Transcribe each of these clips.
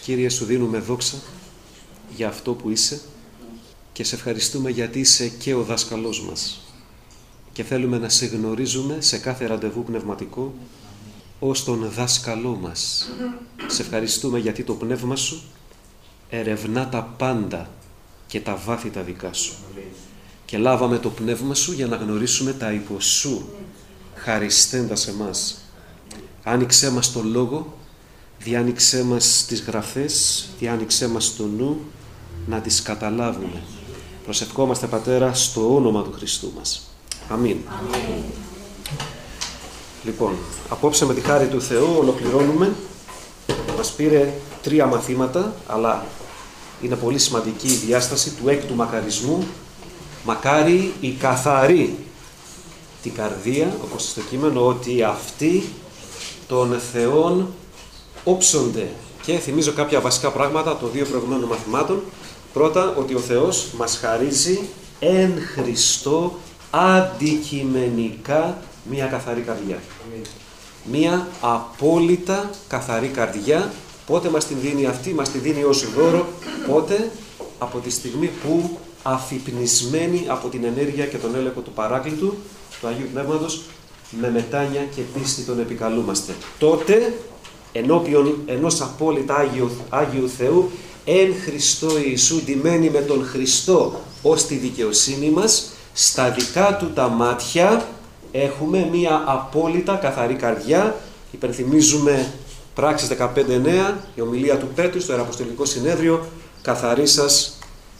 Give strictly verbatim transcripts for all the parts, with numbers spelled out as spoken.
Κύριε, σου δίνουμε δόξα για αυτό που είσαι και σε ευχαριστούμε γιατί είσαι και ο δάσκαλός μας και θέλουμε να σε γνωρίζουμε σε κάθε ραντεβού πνευματικό ως τον δάσκαλό μας. Σε ευχαριστούμε γιατί το πνεύμα σου ερευνά τα πάντα και τα βάθη τα δικά σου. Και λάβαμε το πνεύμα σου για να γνωρίσουμε τα υπό σου, χαριστέντας εμάς. Άνοιξέ μας το λόγο, διάνοιξέ μας τις γραφές, διάνοιξέ μας το νου, να τις καταλάβουμε. Προσευχόμαστε, Πατέρα, στο όνομα του Χριστού μας. Αμήν. Αμήν. Λοιπόν, απόψε με τη χάρη του Θεού ολοκληρώνουμε. Μας πήρε τρία μαθήματα, αλλά είναι πολύ σημαντική η διάσταση του έκτου μακαρισμού. Μακάρι η καθαρή την καρδία, όπως στο κείμενο, ότι αυτοί των Θεών όψονται. Και θυμίζω κάποια βασικά πράγματα των δύο προηγουμένων μαθημάτων. Πρώτα, ότι ο Θεός μας χαρίζει εν Χριστώ αντικειμενικά μία καθαρή καρδιά. Μία απόλυτα καθαρή καρδιά. Πότε μας την δίνει αυτή? Μας την δίνει ως δώρο. Πότε? Από τη στιγμή που αφυπνισμένοι από την ενέργεια και τον έλεγχο του Παράκλητου, του Αγίου Πνεύματος, με μετάνοια και πίστη τον επικαλούμαστε. Τότε, ενώπιον ενός απόλυτα Άγιου, Άγιου Θεού, εν Χριστώ Ιησού, ντυμένοι με τον Χριστό ως τη δικαιοσύνη μας, στα δικά του τα μάτια έχουμε μία απόλυτα καθαρή καρδιά. Υπενθυμίζουμε Πράξεις δεκαπέντε εννέα, η ομιλία του Πέτρου στο Ιεραποστολικό Συνέδριο, καθαρίσας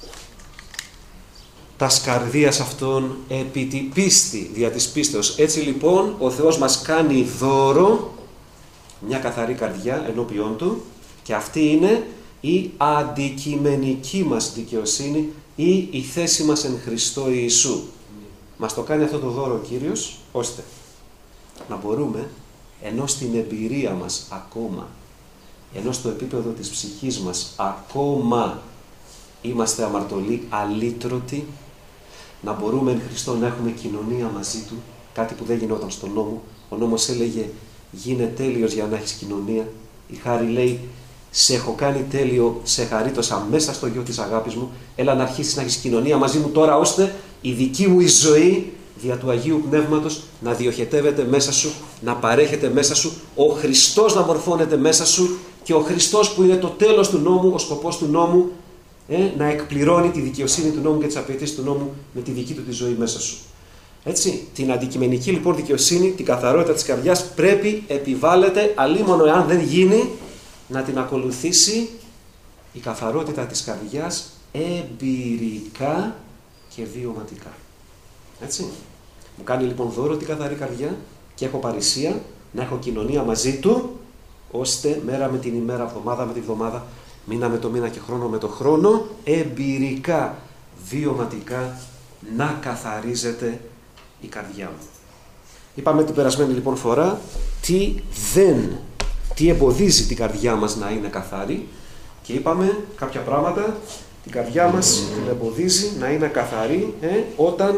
τας καρδίας αυτών επί τη πίστη, δια της πίστεως. Έτσι λοιπόν ο Θεός μας κάνει δώρο μια καθαρή καρδιά ενώπιόν Του, και αυτή είναι η αντικειμενική μας δικαιοσύνη ή η θέση μας εν Χριστώ Ιησού. Mm. Μας το κάνει αυτό το δώρο ο Κύριος, ώστε να μπορούμε, ενώ στην εμπειρία μας ακόμα, ενώ στο επίπεδο της ψυχής μας ακόμα είμαστε αμαρτωλοί, αλήτρωτοι, να μπορούμε εν Χριστώ να έχουμε κοινωνία μαζί Του, κάτι που δεν γινόταν στον νόμο. Ο νόμος έλεγε γίνε τέλειος για να έχεις κοινωνία. Η χάρη λέει σε έχω κάνει τέλειο, σε χαρίτωσα μέσα στο γιο της αγάπης μου, έλα να αρχίσεις να έχεις κοινωνία μαζί μου τώρα, ώστε η δική μου η ζωή δια του Αγίου Πνεύματος να διοχετεύεται μέσα σου, να παρέχεται μέσα σου, ο Χριστός να μορφώνεται μέσα σου, και ο Χριστός που είναι το τέλος του νόμου, ο σκοπός του νόμου, ε, να εκπληρώνει τη δικαιοσύνη του νόμου και τις απαιτήσεις του νόμου με τη δική του τη ζωή μέσα σου. Έτσι, την αντικειμενική λοιπόν δικαιοσύνη, την καθαρότητα της καρδιάς πρέπει, επιβάλλεται, αλίμονο εάν δεν γίνει, να την ακολουθήσει η καθαρότητα της καρδιάς εμπειρικά και βιωματικά. Έτσι. Μου κάνει λοιπόν δώρο την καθαρή καρδιά και έχω παρησία να έχω κοινωνία μαζί Του, ώστε μέρα με την ημέρα, εβδομάδα με τη βδομάδα, μήνα με το μήνα και χρόνο με το χρόνο, εμπειρικά, βιωματικά να καθαρίζεται η καρδιά μου. Είπαμε την περασμένη λοιπόν φορά τι δεν, τι εμποδίζει την καρδιά μας να είναι καθαρή, και είπαμε κάποια πράγματα. Την καρδιά μας την εμποδίζει να είναι καθαρή ε, όταν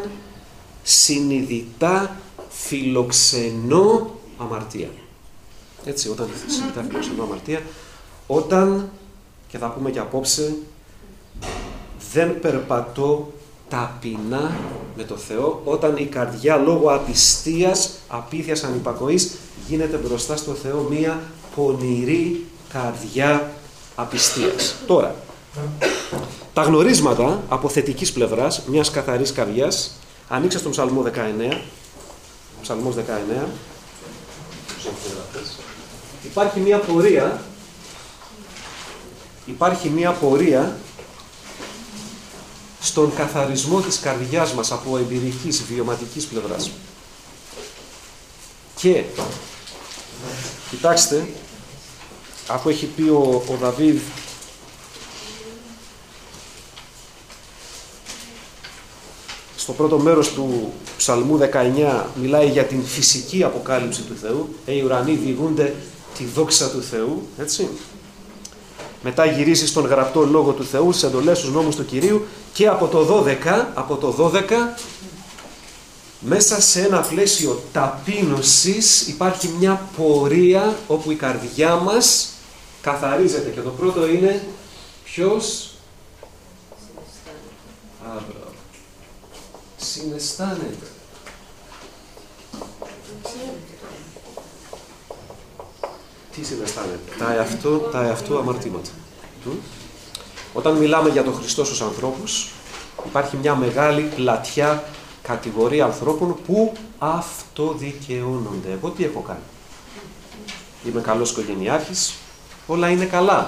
συνειδητά φιλοξενώ αμαρτία. Έτσι, όταν συνειδητά φιλοξενώ αμαρτία, όταν, και θα πούμε και απόψε, δεν περπατώ ταπεινά με το Θεό, όταν η καρδιά λόγω απιστίας, απίθειας, ανυπακοής γίνεται μπροστά στο Θεό μία πονηρή καρδιά απιστίας. Τώρα, τα γνωρίσματα από θετικής πλευράς μιας καθαρής καρδιάς, ανοίξα στον Ψαλμό δεκαεννέα, Ψαλμός δεκαεννέα, υπάρχει μια πορεία, υπάρχει μια πορεία στον καθαρισμό της καρδιάς μας από εμπειρικής, βιωματικής πλευράς. Και κοιτάξτε, αφού έχει πει ο, ο Δαβίδ στο πρώτο μέρος του Ψαλμού δεκαεννέα, μιλάει για την φυσική αποκάλυψη του Θεού. Ε, οι ουρανοί διηγούνται τη δόξα του Θεού, έτσι. Μετά γυρίζει στον γραπτό λόγο του Θεού, στις εντολές, στους νόμους του Κυρίου, και από το δώδεκα, από το δώδεκα, μέσα σε ένα πλαίσιο ταπείνωσης υπάρχει μια πορεία όπου η καρδιά μας καθαρίζεται. Και το πρώτο είναι ποιος Άβρα. Συναισθάνεται. Τι συναισθάνεται? Τα εαυτό, τα εαυτό αμαρτήματα. Όταν μιλάμε για τον Χριστό στους ανθρώπους, υπάρχει μια μεγάλη πλατιά κατηγορία ανθρώπων που αυτοδικαιώνονται. Εγώ τι έχω κάνει? Είμαι καλός οικογενειάρχης, όλα είναι καλά.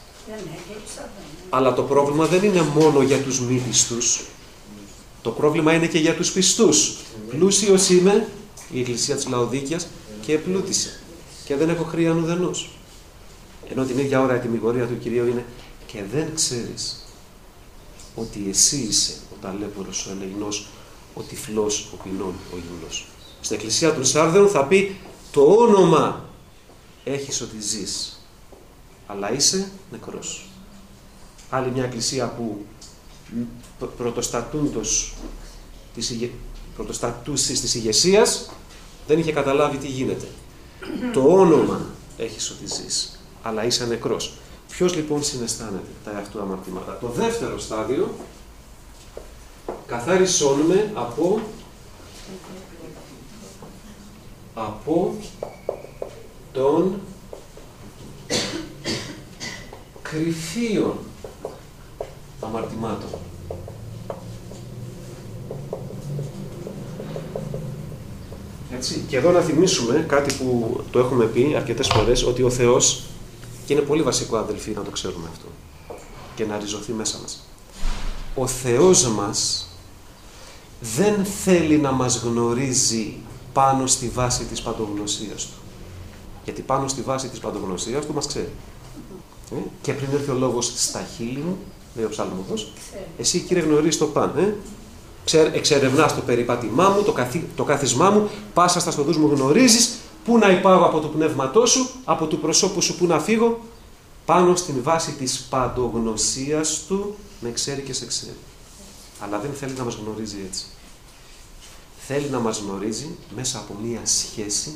Αλλά το πρόβλημα δεν είναι μόνο για τους μη πιστούς. Το πρόβλημα είναι και για τους πιστούς. Πλούσιος είμαι, η Εκκλησία της Λαοδίκειας, και επλούτησε. Και δεν έχω χρήαν ουδενός. Ενώ την ίδια ώρα η τιμιγορία του Κυρίου είναι και δεν ξέρεις ότι εσύ είσαι ο ταλέπορος, ο ελεηνός, ο τυφλός, ο πεινών, ο γυμνός. Στην Εκκλησία των Σάρδεων θα πει το όνομα έχεις ότι ζεις, αλλά είσαι νεκρός. Άλλη μια εκκλησία που πρωτοστατούντος της, ηγε... πρωτοστατούσης της ηγεσίας δεν είχε καταλάβει τι γίνεται. Το όνομα έχεις ότι ζεις, αλλά είσαι νεκρός. Ποιος λοιπόν συναισθάνεται τα εαυτού αμαρτήματα? Το δεύτερο στάδιο, καθάρισώνουμε από από των κρυφίων αμαρτημάτων. Έτσι. Και εδώ να θυμίσουμε κάτι που το έχουμε πει αρκετές φορές, ότι ο Θεός, και είναι πολύ βασικό αδελφοί να το ξέρουμε αυτό και να ριζωθεί μέσα μας, ο Θεός μας δεν θέλει να μας γνωρίζει πάνω στη βάση της παντογνωσίας Του. Γιατί πάνω στη βάση της παντογνωσίας Του μας ξέρει. Ε? Και πριν έρθει ο λόγος στα χείλη μου, λέει ο ψαλμοδός, εσύ Κύριε γνωρίζεις το παν. Ε? Εξερευνάς το περιπάτημά μου, το, καθί, το κάθισμά μου, πάσα στα στοδούς μου γνωρίζεις, πού να υπάγω από το πνεύματό σου, από του προσώπου σου πού να φύγω. Πάνω στην βάση της παντογνωσίας Του με ξέρει και σε ξέρει. Αλλά δεν θέλει να μας γνωρίζει έτσι. Θέλει να μας γνωρίζει μέσα από μία σχέση,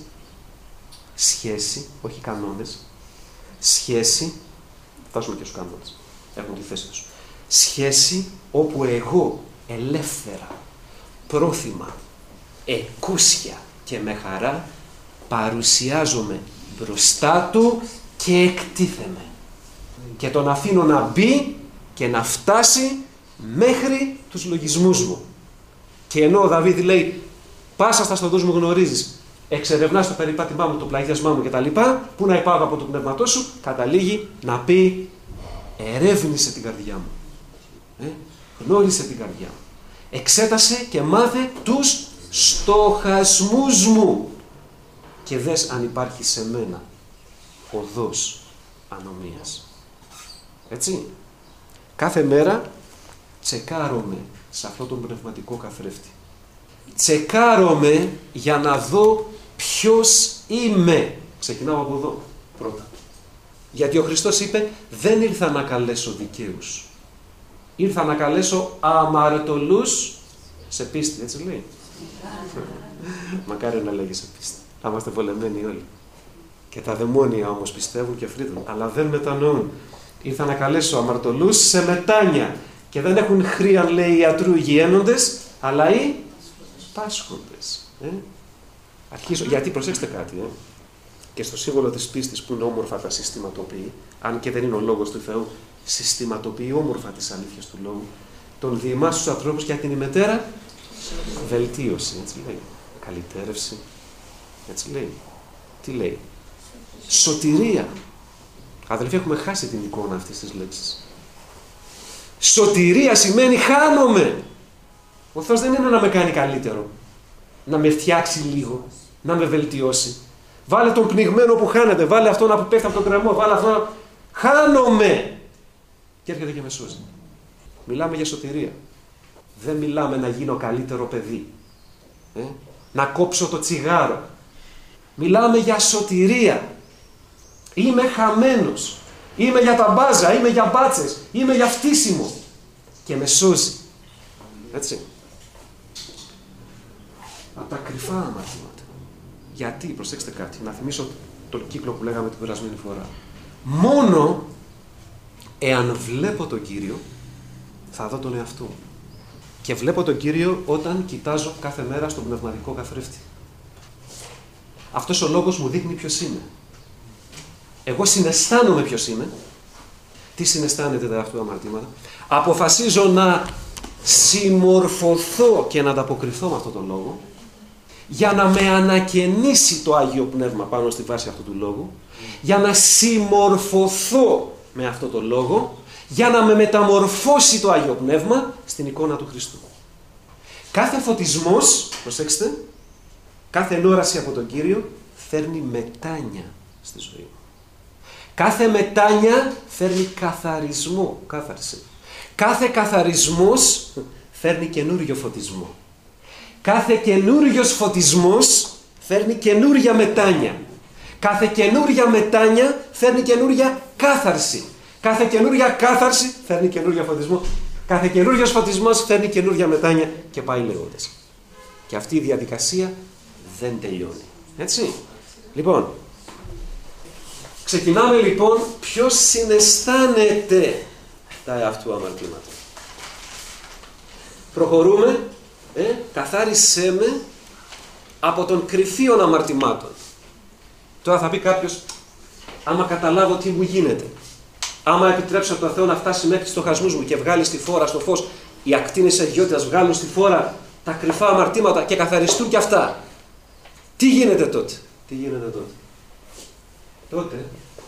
σχέση, όχι κανόνες, σχέση, φτάσουμε και στους κανόνες, έχουν τη θέση τους, σχέση όπου εγώ ελεύθερα, πρόθυμα, εκούσια και με χαρά παρουσιάζομαι μπροστά Του και εκτίθεμαι. Και τον αφήνω να μπει και να φτάσει μέχρι τους λογισμούς μου. Και ενώ ο Δαβίδ λέει πάσα στα στοδούς μου γνωρίζεις, εξερευνάς το περιπάτημά μου, το πλαγιασμά μου κτλ, πού να υπάγω από το πνεύματό σου, καταλήγει να πει ερεύνησε την καρδιά μου. Ε? Γνώρισε την καρδιά μου. Εξέτασε και μάθε τους στοχασμούς μου. Και δες αν υπάρχει σε μένα οδός ανομίας. Έτσι. Κάθε μέρα τσεκάρομαι σε αυτόν τον πνευματικό καθρέφτη. Τσεκάρομαι για να δω ποιος είμαι. Ξεκινάω από εδώ πρώτα. Γιατί ο Χριστός είπε δεν ήρθα να καλέσω δικαίους. Ήρθα να καλέσω αμαρτωλούς σε πίστη. Έτσι λέει. Μακάρι να λέγει σε πίστη. Θα είμαστε βολεμένοι όλοι. Και τα δαιμόνια όμως πιστεύουν και φρύδουν. Αλλά δεν μετανοούν. Ήρθα να καλέσω αμαρτωλούς σε μετάνοια. Και δεν έχουν χρήαν, λέει, ιατρού υγιένοντες, αλλά οι πάσχοντες. Ε? Αρχίζω, γιατί προσέξτε κάτι, ε? Και στο σύμβολο της πίστης που είναι όμορφα τα συστηματοποιεί, αν και δεν είναι ο λόγος του Θεού, συστηματοποιεί όμορφα τις αλήθειες του λόγου, τον διημά στους ανθρώπους και την ημετέρα βελτίωση, έτσι λέει. Καλυτέρευση, έτσι λέει. Τι λέει? Σωτηρία. Αδελφοί, έχουμε χάσει την εικόνα αυτής της λέξης. Σωτηρία σημαίνει χάνομαι. Ο Θεός δεν είναι να με κάνει καλύτερο, να με φτιάξει λίγο, να με βελτιώσει. Βάλε τον πνιγμένο που χάνεται, βάλε αυτόν που πέφτει από τον κρεμό, βάλε αυτόν. Χάνομαι. Και έρχεται και με σώζει. Μιλάμε για σωτηρία. Δεν μιλάμε να γίνω καλύτερο παιδί. Ε? Να κόψω το τσιγάρο. Μιλάμε για σωτηρία. Είμαι χαμένος. Είμαι για τα μπάζα, είμαι για μπάτσες, είμαι για φτύσιμο. Και με σώζει. Έτσι. Από τα κρυφά αμαρτήματα. Γιατί, προσέξτε κάτι, να θυμίσω τον κύκλο που λέγαμε την περασμένη φορά. Μόνο εάν βλέπω τον Κύριο, θα δω τον εαυτό μου. Και βλέπω τον Κύριο όταν κοιτάζω κάθε μέρα στον πνευματικό καθρέφτη. Αυτός ο λόγος μου δείχνει ποιος είμαι. Εγώ συναισθάνομαι ποιος είμαι. Τι συναισθάνεται τα αυτού αμαρτήματα? Αποφασίζω να συμμορφωθώ και να ανταποκριθώ με αυτόν τον λόγο, για να με ανακαινήσει το Άγιο Πνεύμα πάνω στη βάση αυτού του λόγου, για να συμμορφωθώ με αυτόν τον λόγο, για να με μεταμορφώσει το Άγιο Πνεύμα στην εικόνα του Χριστού. Κάθε φωτισμός, προσέξτε, κάθε ενόραση από τον Κύριο φέρνει μετάνοια στη ζωή μου. Κάθε μετάνοια φέρνει καθαρισμό, κάθαρση. Κάθε καθαρισμός φέρνει καινούριο φωτισμό. Κάθε καινούριος φωτισμός φέρνει καινούρια μετάνοια. Κάθε καινούρια μετάνοια φέρνει καινούρια κάθαρση. Κάθε καινούρια κάθαρση φέρνει καινούρια φωτισμό. Κάθε καινούριος φωτισμός φέρνει καινούρια μετάνοια και πάει λέγοντας. Και αυτή η διαδικασία δεν τελειώνει. Έτσι. Λοιπόν, ξεκινάμε λοιπόν ποιος συναισθάνεται τα εαυτού αμαρτήματα. Προχωρούμε. Ε, καθάρισέ με από των κρυφίων αμαρτημάτων. Τώρα θα πει κάποιος, άμα καταλάβω τι μου γίνεται, άμα επιτρέψω τον Θεό να φτάσει μέχρι στους χασμούς μου και βγάλει στη φόρα, στο φως, οι ακτίνες αγιότητας βγάλουν στη φόρα τα κρυφά αμαρτήματα και καθαριστούν και αυτά, τι γίνεται τότε? Τι γίνεται τότε? Τότε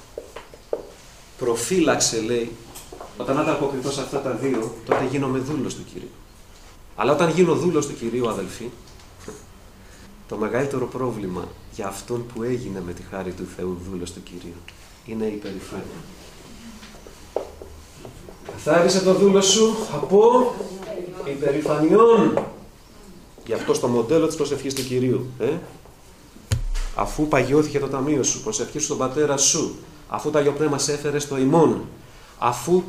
προφύλαξε, λέει, όταν ανταποκριθώ σε αυτά τα δύο, τότε γίνομαι δούλος του Κυρίου. Αλλά όταν γίνω δούλος του Κυρίου, αδελφοί, το μεγαλύτερο πρόβλημα για αυτόν που έγινε με τη χάρη του Θεού δούλος του Κυρίου είναι η υπερηφάνεια. Καθάρισε το δούλο σου από υπερηφανιών. Γι' αυτό στο μοντέλο της προσευχής του Κυρίου. Ε? Αφού παγιώθηκε το ταμείο σου, προσευχή στον πατέρα σου, αφού το Άγιο Πνεύμα σε έφερε στο ημών, αφού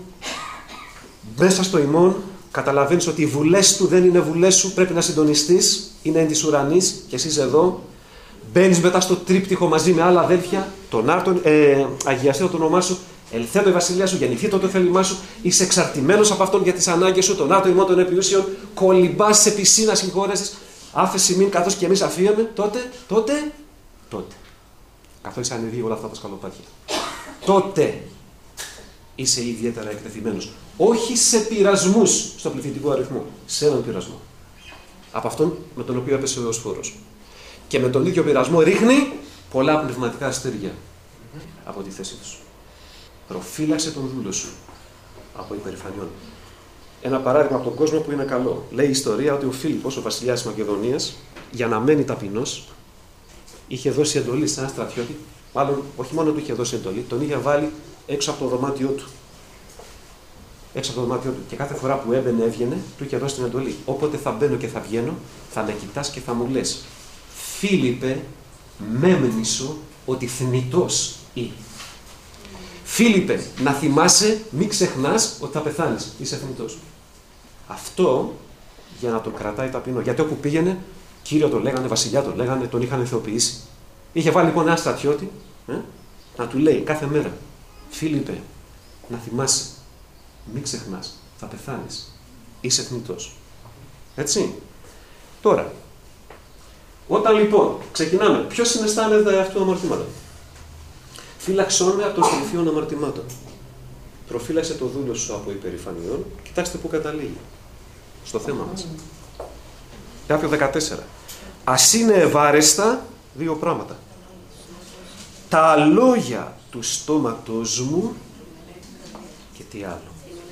μέσα στο ημών καταλαβαίνεις ότι οι βουλές του δεν είναι βουλές σου, πρέπει να συντονιστείς, είναι εν της ουρανής και εσύ εδώ. Μπαίνεις μετά στο τρίπτυχο μαζί με άλλα αδέλφια, τον άρτον, ε, αγιαστεί το όνομά σου, ελθέτω η βασιλεία σου, γεννηθεί το θέλημά σου, είσαι εξαρτημένος από αυτόν για τις ανάγκες σου, τον άρτον ημών των επιούσιων, κολυμπάς σε πισίνα συγχώρεσης, άφεση μην καθώς και εμείς αφίαμε, τότε, τότε, τότε. Καθώς είσαι ανεβεί όλα αυτά τα σκαλοπάτια. Τότε είσαι ιδιαίτερα εκτεθειμένος. Όχι σε πειρασμούς στο πληθυντικό αριθμό, σε έναν πειρασμό. Από αυτόν με τον οποίο έπεσε ο Ιωσφόρος. Και με τον ίδιο πειρασμό ρίχνει πολλά πνευματικά αστέρια από τη θέση τους. Προφύλαξε τον δούλο σου από υπερηφανιών. Ένα παράδειγμα από τον κόσμο που είναι καλό. Λέει η ιστορία ότι ο Φίλιππος, ο βασιλιάς της Μακεδονίας, για να μένει ταπεινός, είχε δώσει εντολή σε έναν στρατιώτη. Μάλλον, όχι μόνο του είχε δώσει εντολή, τον είχε βάλει έξω από το δωμάτιό του. Έξω από το δωμάτιό του. Και κάθε φορά που έμπαινε, έβγαινε, του είχε δώσει την εντολή. Όποτε θα μπαίνω και θα βγαίνω, θα με κοιτάς και θα μου λες: Φίλιππε, μέμνησο ότι θνητός ή. Φίλιππε, να θυμάσαι, μην ξεχνάς ότι θα πεθάνεις. Είσαι θνητός. Αυτό για να τον κρατάει ταπεινό. Γιατί όπου πήγαινε, Κύριο το λέγανε, βασιλιά το λέγανε, τον είχαν θεοποιήσει. Είχε βάλει λοιπόν ένα στρατιώτη ε, να του λέει κάθε μέρα: Φίλιππε, να θυμάσαι, μην ξεχνάς, θα πεθάνεις. Είσαι θνητός. Έτσι. Τώρα, όταν λοιπόν ξεκινάμε, ποιος συναισθάνεται αυτού αμαρτήματα? Φύλαξόν με από των κρυφίων αμαρτημάτων. Προφύλαξε το δούλο σου από υπερηφανιών. Κοιτάξτε πού καταλήγει. Στο θέμα μας. Κάποιο δεκατέσσερα. Ας είναι ευάρεστα δύο πράγματα. Τα λόγια του στόματος μου και τι άλλο.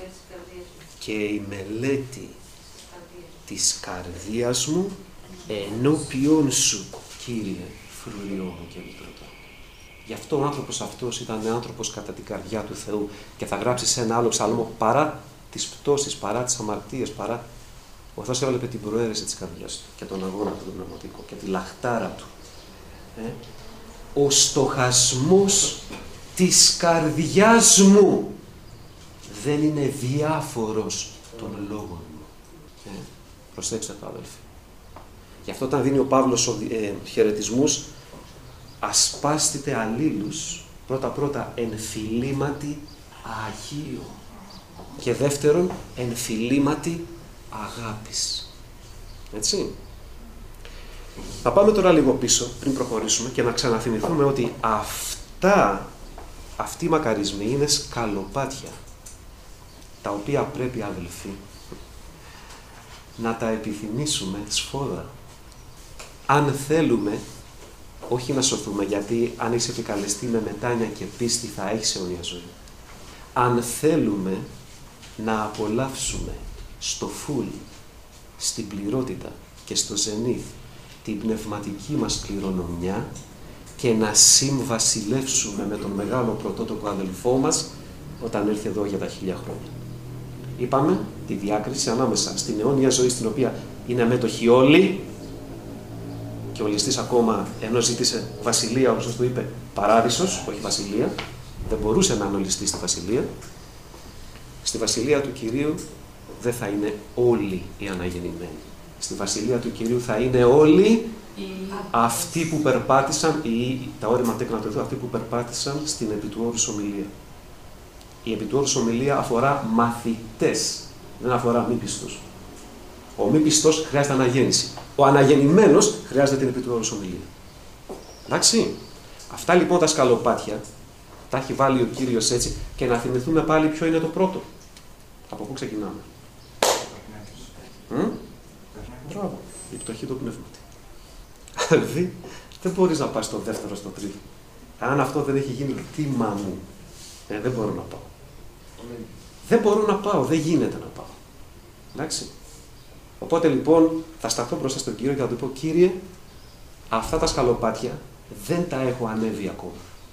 Και η μελέτη της καρδίας μου ενώπιον σου, Κύριε, φρουριό μου και λυτρωτό. Γι' αυτό ο άνθρωπος αυτός ήταν άνθρωπος κατά την καρδιά του Θεού και θα γράψει σε ένα άλλο ψαλμό, παρά τις πτώσεις, παρά τις αμαρτίες, παρά ο Θεός έβλεπε την προαίρεση της καρδιάς του και τον αγώνα του τον πνευματικό και τη λαχτάρα του. Ε? Ο στοχασμός της καρδιάς μου δεν είναι διάφορος των λόγων μου. Ε? Προσέξτε το, αδελφοί. Γι' αυτό όταν δίνει ο Παύλος ε, χαιρετισμούς, ασπάστητε αλλήλους Πρώτα-πρώτα ενφιλήματι Αγίο. Και δεύτερον, ενφιλήματι αγάπης. Έτσι. Θα πάμε τώρα λίγο πίσω, πριν προχωρήσουμε, και να ξαναθυμηθούμε ότι αυτά, αυτοί οι μακαρισμοί είναι σκαλοπάτια, τα οποία πρέπει, αδελφοί, να τα επιθυμήσουμε σφόδρα. Αν θέλουμε, όχι να σωθούμε, γιατί αν είσαι επικαλεστεί με μετάνοια και πίστη θα έχεις αιώνια ζωή. Αν θέλουμε να απολαύσουμε στο φουλ, στην πληρότητα και στο ζενήθ την πνευματική μας κληρονομιά και να συμβασιλεύσουμε με τον μεγάλο πρωτότοκο αδελφό μας όταν έρθει εδώ για τα χίλια χρόνια. Είπαμε τη διάκριση ανάμεσα στην αιώνια ζωή, στην οποία είναι αμέτωχοι όλοι, και ο ληστής ακόμα, ενώ ζήτησε βασιλεία, όπως του είπε, παράδεισος, όχι βασιλεία, δεν μπορούσε να είναι ο ληστής στη βασιλεία. Στη βασιλεία του Κυρίου δεν θα είναι όλοι οι αναγεννημένοι. Στη βασιλεία του Κυρίου θα είναι όλοι αυτοί που περπάτησαν, ή τα όρημα τέκνα του Θεού, αυτοί που περπάτησαν στην επί του όρους ομιλία. Η επί του όρους ομιλία αφορά μαθητές, δεν αφορά μη πιστούς. Ο μη πιστός χρειάζεται αναγέννηση. Ο αναγεννημένος χρειάζεται την επί του όρους ομιλία. Εντάξει. Αυτά λοιπόν τα σκαλοπάτια τα έχει βάλει ο Κύριος έτσι, και να θυμηθούμε πάλι ποιο είναι το πρώτο. Από πού ξεκινάμε? Mm? Μπράβο. Η πτωχή του πνεύματι. Δηλαδή, δεν μπορείς να πας στο δεύτερο, στο τρίτο. Αν αυτό δεν έχει γίνει κτήμα μου, ε, δεν μπορώ να πάω. Mm. Δεν μπορώ να πάω, δεν γίνεται να πάω. Εντάξει. Οπότε λοιπόν θα σταθώ μπροστά στον Κύριο και θα του πω: Κύριε, αυτά τα σκαλοπάτια δεν τα έχω ανέβει ακόμα.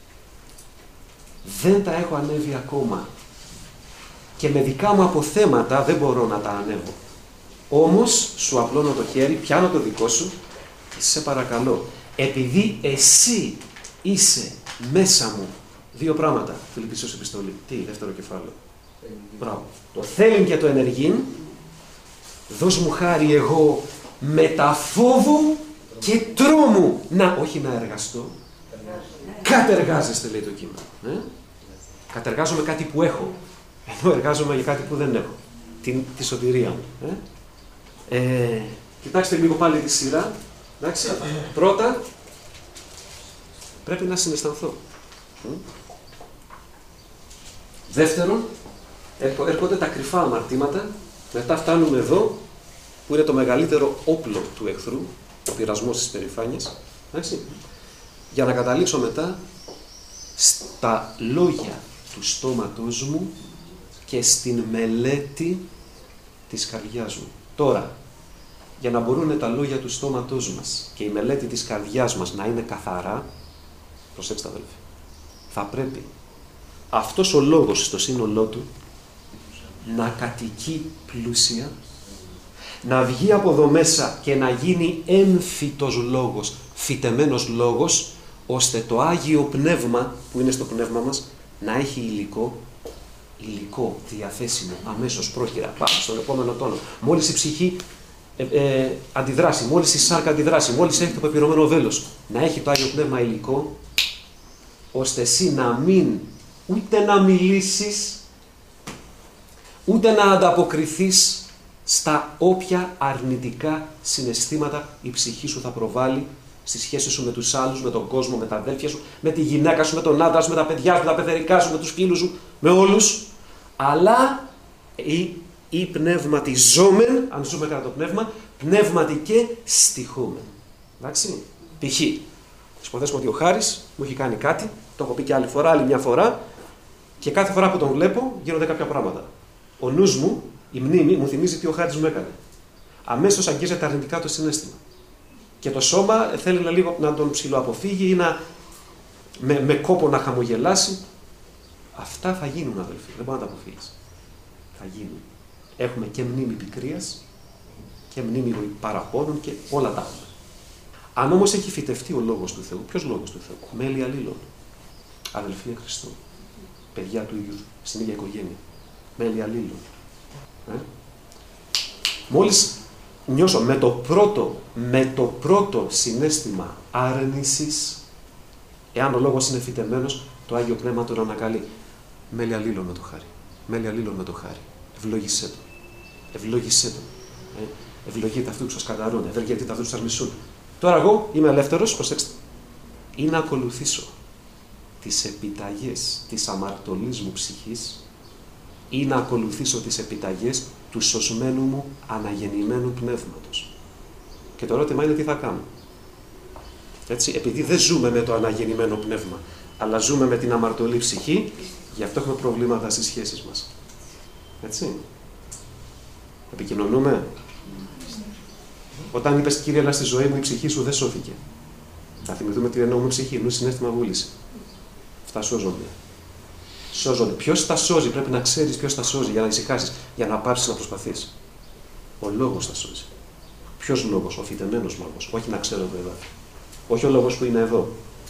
Δεν τα έχω ανέβει ακόμα. Και με δικά μου αποθέματα δεν μπορώ να τα ανέβω. Όμως σου απλώνω το χέρι, πιάνω το δικό σου και σε παρακαλώ, επειδή εσύ είσαι μέσα μου, δύο πράγματα, Φιλιππισίους επιστολή. Τι, δεύτερο κεφάλαιο. Μπράβο. Το θέλειν και το ενεργειν, δώσ' μου χάρη εγώ με τα φόβου και τρόμου. Να, όχι να εργαστώ. Κατεργάζεστε, λέει το κείμενο. Ε? Κατεργάζομαι κάτι που έχω, ενώ εργάζομαι για κάτι που δεν έχω. Την, τη σωτηρία μου. Ε? Ε, κοιτάξτε λίγο πάλι τη σειρά. Εντάξει. Πρώτα, πρέπει να συναισθανθώ. Δεύτερον, έρχονται τα κρυφά αμαρτήματα. Μετά φτάνουμε εδώ, που είναι το μεγαλύτερο όπλο του εχθρού, ο πειρασμός της περηφάνειας. Εντάξει. Για να καταλήξω μετά στα λόγια του στόματός μου και στην μελέτη της καρδιάς μου. Τώρα, για να μπορούν τα λόγια του στόματός μας και η μελέτη της καρδιάς μας να είναι καθαρά, προσέξτε αδελφοί, θα πρέπει αυτός ο λόγος στο σύνολό του να κατοικεί πλούσια, να βγει από εδώ μέσα και να γίνει έμφυτος λόγος, φυτεμένος λόγος, ώστε το Άγιο Πνεύμα που είναι στο πνεύμα μας να έχει υλικό, υλικό διαθέσιμο αμέσως πρόχειρα. Πάμε στον επόμενο τόνο. Μόλις η ψυχή ε, ε, αντιδράσει, μόλις η σάρκα αντιδράσει, μόλις έχει το πεπειρωμένο βέλος, να έχει το Άγιο Πνεύμα υλικό, ώστε εσύ να μην ούτε να μιλήσεις, ούτε να ανταποκριθείς στα όποια αρνητικά συναισθήματα η ψυχή σου θα προβάλλει στη σχέση σου με τους άλλους, με τον κόσμο, με τα αδέλφια σου, με τη γυναίκα σου, με τον άντρα σου, με τα παιδιά σου, με τα παιδερικά σου, με τους φίλους σου, με όλους. Αλλά ή, ή πνευματιζόμεν, αν ζούμε κατά το πνεύμα, πνεύματι και στοιχούμεν. Εντάξει. Π.χ. Υποθέσουμε ότι ο Χάρης μου έχει κάνει κάτι, το έχω πει και άλλη φορά, άλλη μια φορά, και κάθε φορά που τον βλέπω γίνονται κάποια πράγματα. Ο νους μου, η μνήμη, μου θυμίζει τι ο Χάρης μου έκανε. Αμέσως αγγίζεται αρνητικά το συναίσθημα. Και το σώμα θέλει να, λίγο, να τον ψιλοαποφύγει ή να, με, με κόπο να χαμογελάσει. Αυτά θα γίνουν, αδελφοί. Δεν μπορεί να τα αποφύγεις. Θα γίνουν. Έχουμε και μνήμη πικρίας και μνήμη παραπώνων και όλα τα άλλα. Αν όμως έχει φυτευτεί ο λόγος του Θεού, ποιος λόγος του Θεού? Μέλη αλλήλων. Αδελφοί εν Χριστώ. Παιδιά του ίδιου, στην ίδια οικογένεια. Μέλη αλλήλων. Ε? Μόλις νιώσω με το πρώτο, με το πρώτο συναίσθημα άρνησης, εάν ο λόγος είναι φυτεμένος, το Άγιο Πνεύμα τον ανακαλεί. Μέλη αλλήλων με το χάρη. Μέλη αλλήλων με το χάρη. Ευλόγησέ το. Ευλόγησέ το. Ε, ευλογείτε αυτού που σας καταρρούν. Ευεργετείτε αυτού που σας μισούν. Τώρα εγώ είμαι ελεύθερος, προσέξτε. Ή να ακολουθήσω τις επιταγές της αμαρτωλής μου ψυχής ή να ακολουθήσω τις επιταγές του σωσμένου μου αναγεννημένου πνεύματος. Και το ερώτημα είναι τι θα κάνω. Έτσι, επειδή δεν ζούμε με το αναγεννημένο πνεύμα, αλλά ζούμε με την αμαρτωλή ψυχή, γι' αυτό έχουμε προβλήματα στις σχέσεις μας. Έτσι. Επικοινωνούμε. Όταν είπες Κύριε, έλα στη ζωή μου, η ψυχή σου δεν σώθηκε. Θα θυμηθούμε τι εννοούμε ψυχή, νου, συναίσθημα, βούληση. Αυτά σώζονται. Σώζονται. Ποιος τα σώζει, πρέπει να ξέρεις ποιος τα σώζει για να ησυχάσεις, για να πάψεις να προσπαθείς. Ο λόγος τα σώζει. Ποιος λόγος, ο φυτεμένος λόγος, όχι να ξέρω το εδάφιο. Όχι ο λόγος που είναι εδώ.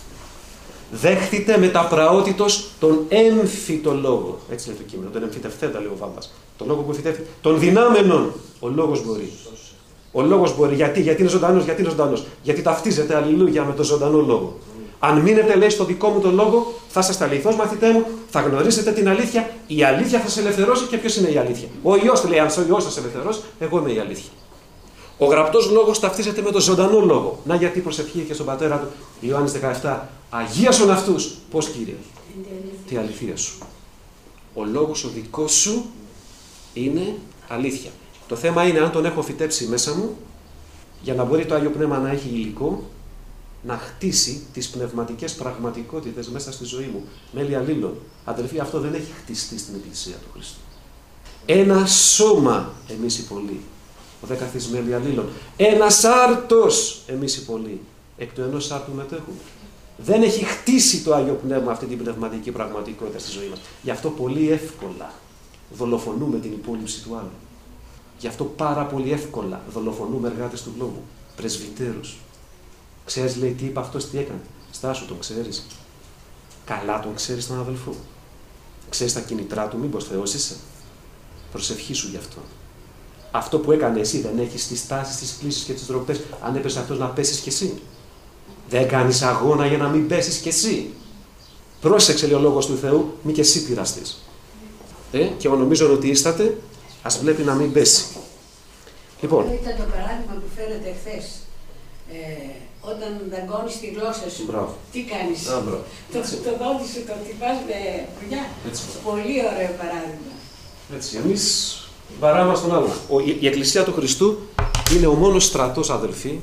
Δέχτητε με τα πραότητος τον έμφυτο λόγο. Έτσι λέει το κείμενο. Τον εμφυτευθέντα, λέει ο Βάμπας. Τον λόγο που εμφυτεύεται. Τον δυνάμενον. Ο λόγος μπορεί. Ο λόγος μπορεί. Γιατί, γιατί είναι ζωντανός, γιατί είναι ζωντανός. Γιατί ταυτίζεται, αλληλούια, με τον ζωντανό λόγο. Αν μείνετε, λέει, στο δικό μου τον λόγο, θα σας τα λυθώς μαθητέ μου, θα γνωρίσετε την αλήθεια. Η αλήθεια θα σε ελευθερώσει. Και ποιος είναι η αλήθεια? Ο Υιός, λέει, αν ο Υιός θα σε ελευθερώσει, εγώ είμαι η αλήθεια. Ο γραπτός λόγος ταυτίζεται με τον ζωντανό λόγο. Να γιατί προσευχήθηκε στον πατέρα του, Ιωάννης δεκαεπτά, αγίασον αυτούς. Πώς, Κύριε? Τη αληθεία σου. Ο λόγος ο δικός σου είναι αλήθεια. Το θέμα είναι αν τον έχω φυτέψει μέσα μου, για να μπορεί το Άγιο Πνεύμα να έχει υλικό, να χτίσει τις πνευματικές πραγματικότητες μέσα στη ζωή μου. Μέλη αλλήλων. Αδελφοί, αυτό δεν έχει χτιστεί στην Εκκλησία του Χριστού. Ένα σώμα εμείς οι πολλοί. Ο δέκαθης μέλη αλλήλων. Ένας άρτος εμείς οι πολλοί. Εκ του ενός άρτου μετέχουμε. Δεν έχει χτίσει το Άγιο Πνεύμα αυτή την πνευματική πραγματικότητα στη ζωή μας. Γι' αυτό πολύ εύκολα δολοφονούμε την υπόλοιψη του άλλου. Γι' αυτό πάρα πολύ εύκολα δολοφονούμε εργάτες του λόγου. Πρεσβυτέρους. Ξέρεις, λέει, τι είπε αυτός, τι έκανε? Στάσου, τον ξέρεις? Καλά τον ξέρεις τον αδελφό? Ξέρεις τα κινητρά του, μήπως Θεός είσαι? Προσευχήσου γι' αυτό. Αυτό που έκανε εσύ δεν έχεις τις τάσεις, τις κλίσεις και τις ντροπές. Αν έπεσε αυτός, να πέσεις κι εσύ. Δεν κάνεις αγώνα για να μην πέσεις κι εσύ. Πρόσεξε, λέει ο λόγος του Θεού, μη και εσύ πειραστείς. Ε, και νομίζω ότι ίσταται, ας βλέπει να μην πέσει. Λοιπόν. Ήταν το παράδειγμα που φέρετε χθες. Ε, όταν δαγκώνεις τη γλώσσα σου, μπράβο. Τι κάνεις? Α, το, το δόντι σου το χτυπάς με πουλιά. Πολύ ωραίο παράδειγμα. Έτσι, εμείς βαράμε στον άλλον. Η, η Εκκλησία του Χριστού είναι ο μόνος στρατός, αδελφοί,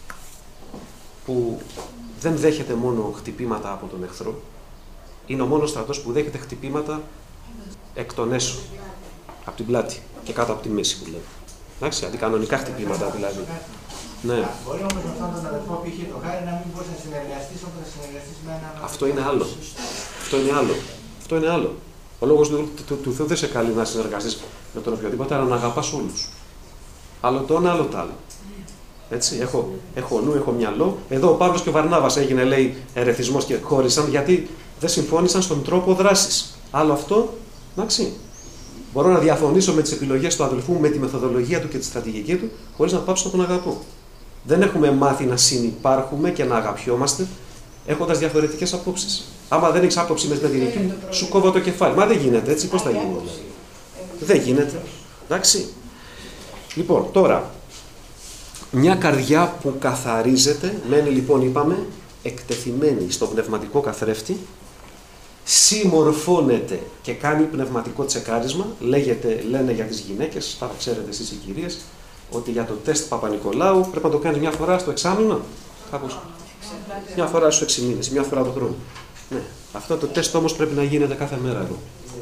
που δεν δέχεται μόνο χτυπήματα από τον εχθρό. Είναι ο μόνος στρατός που δέχεται χτυπήματα εκ των έσω, από την πλάτη και κάτω από τη μέση που λέμε. Εντάξει, αντικανονικά χτυπήματα δηλαδή. Ναι. Μπορεί όμως με αυτόν τον αδελφό που είχε το χάρη να μην μπορείς να συνεργαστείς όπως να συνεργαστείς με έναν. Αυτό είναι άλλο. Αυτό είναι άλλο. Αυτό είναι άλλο. Ο λόγος του, του, του Θεού δεν σε καλεί να συνεργαστείς με τον οποιοδήποτε, αλλά να αγαπάς όλους. Άλλο το ένα, άλλο το άλλο. Έτσι, έχω, έχω νου, έχω μυαλό. Εδώ ο Παύλος και ο Βαρνάβας έγινε, λέει, ερεθισμός και χώρισαν γιατί δεν συμφώνησαν στον τρόπο δράσης. Άλλο αυτό, εντάξει. Μπορώ να διαφωνήσω με τις επιλογές του αδελφού μου, με τη μεθοδολογία του και τη στρατηγική του, χωρίς να πάψω να τον αγαπώ. Δεν έχουμε μάθει να συνυπάρχουμε και να αγαπιόμαστε έχοντας διαφορετικές απόψεις. Άμα δεν έχεις άποψη με την δική μου, σου κόβω το κεφάλι. Μα δεν γίνεται έτσι, πώς θα γίνει? Δεν γίνεται. Εντάξει. Λοιπόν, τώρα, μια καρδιά που καθαρίζεται, μένει λοιπόν, είπαμε, εκτεθειμένη στο πνευματικό καθρέφτη, συμμορφώνεται και κάνει πνευματικό τσεκάρισμα. Λέγεται, λένε για τις γυναίκες, θα ξέρετε εσείς οι κυρίες, ότι για το τεστ Παπα-Νικολάου πρέπει να το κάνεις μια φορά στο εξάμηνο. Κάπως. Μια φορά στους έξι μήνες, μια φορά το χρόνο. Ναι. Αυτό το τεστ όμως πρέπει να γίνεται κάθε μέρα εδώ.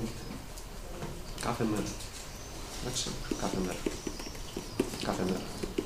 Κάθε μέρα. Εντάξει, κάθε μέρα. Κάθε μέρα.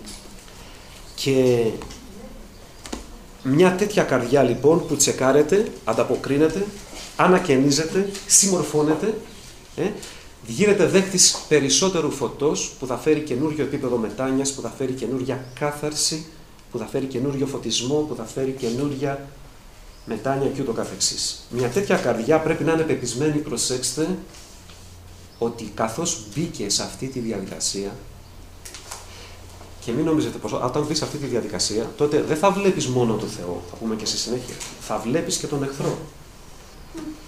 Και μια τέτοια καρδιά λοιπόν που τσεκάρεται, ανταποκρίνεται, ανακαινίζεται, συμμορφώνεται, ε, γίνεται δέχτης περισσότερου φωτός που θα φέρει καινούριο επίπεδο μετάνοιας, που θα φέρει καινούρια κάθαρση, που θα φέρει καινούριο φωτισμό, που θα φέρει καινούρια μετάνοια και ούτω καθεξής. Μια τέτοια καρδιά πρέπει να είναι πεπισμένη, προσέξτε, ότι καθώς μπήκε σε αυτή τη διαδικασία, και μην νομίζετε πως όταν μπεις σε αυτή τη διαδικασία, τότε δεν θα βλέπεις μόνο τον Θεό, θα πούμε και στη συνέχεια, θα βλέπεις και τον εχθρό.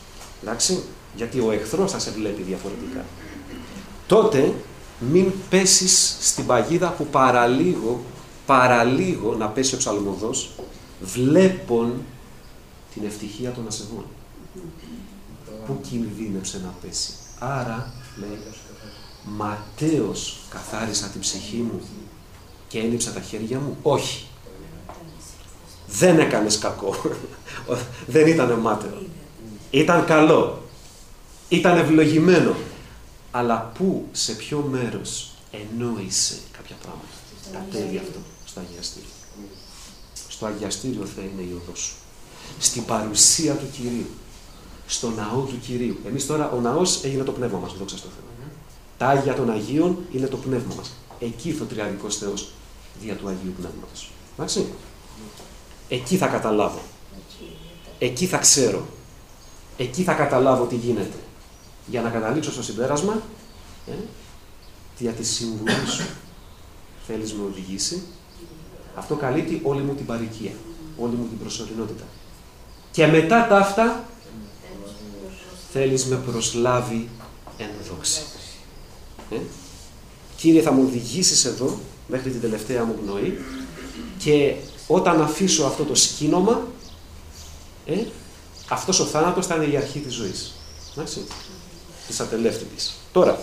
Εντάξει, γιατί ο εχθρός θα σε βλέπει διαφορετικά. Τότε μην πέσεις στην παγίδα που παραλίγο, παραλίγο να πέσει ο ψαλμοδός, βλέπον την ευτυχία των ασεβών. Πού κινδύνεψε να πέσει. Άρα, λέει, ματέως καθάρισα την ψυχή μου και ένυψα τα χέρια μου. Όχι. Δεν έκανες κακό. Δεν ήταν μάταιο. Ήταν καλό. Ήταν ευλογημένο. Αλλά πού, σε ποιο μέρος ενόησε κάποια πράγματα. Κατέβει αυτό στο αγιαστήριο. Στο αγιαστήριο θα είναι η οδός σου. Στην παρουσία του Κυρίου. Στο ναό του Κυρίου. Εμείς τώρα, ο ναός έγινε το πνεύμα μας, δόξα τω Θεώ. Τα Άγια των Αγίων είναι το πνεύμα μας. Εκεί ήρθε ο Τριαδικός Θεός δια του Αγίου Πνεύματος. Εντάξει. Εκεί θα καταλάβω. Εκεί θα ξέρω. Εκεί θα καταλάβω τι γίνεται. Για να καταλήξω στο συμπέρασμα, ε, δια τη συμβουλή σου θέλεις με οδηγήσει. Αυτό καλύπτει όλη μου την παροικία, όλη μου την προσωρινότητα. Και μετά τα αυτά, θέλεις με προσλάβει εν δόξη. Ε? Κύριε, θα μου οδηγήσεις εδώ, μέχρι την τελευταία μου πνοή, και όταν αφήσω αυτό το σκήνομα, ε, αυτός ο θάνατος θα είναι η αρχή της ζωής. Εντάξει, της ατελεύτητης. Τώρα,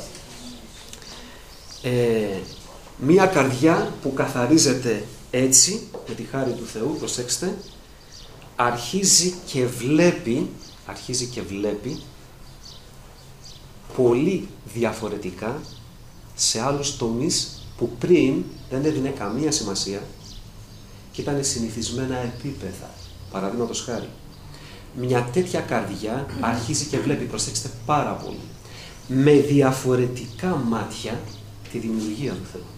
ε, μία καρδιά που καθαρίζεται έτσι, με τη χάρη του Θεού, προσέξτε, αρχίζει και βλέπει, αρχίζει και βλέπει πολύ διαφορετικά σε άλλους τομείς που πριν δεν έδινε καμία σημασία και ήταν συνηθισμένα επίπεδα. Παραδείγματος χάρη, μια τέτοια καρδιά αρχίζει και βλέπει, προσέξτε πάρα πολύ, με διαφορετικά μάτια τη δημιουργία του Θεού.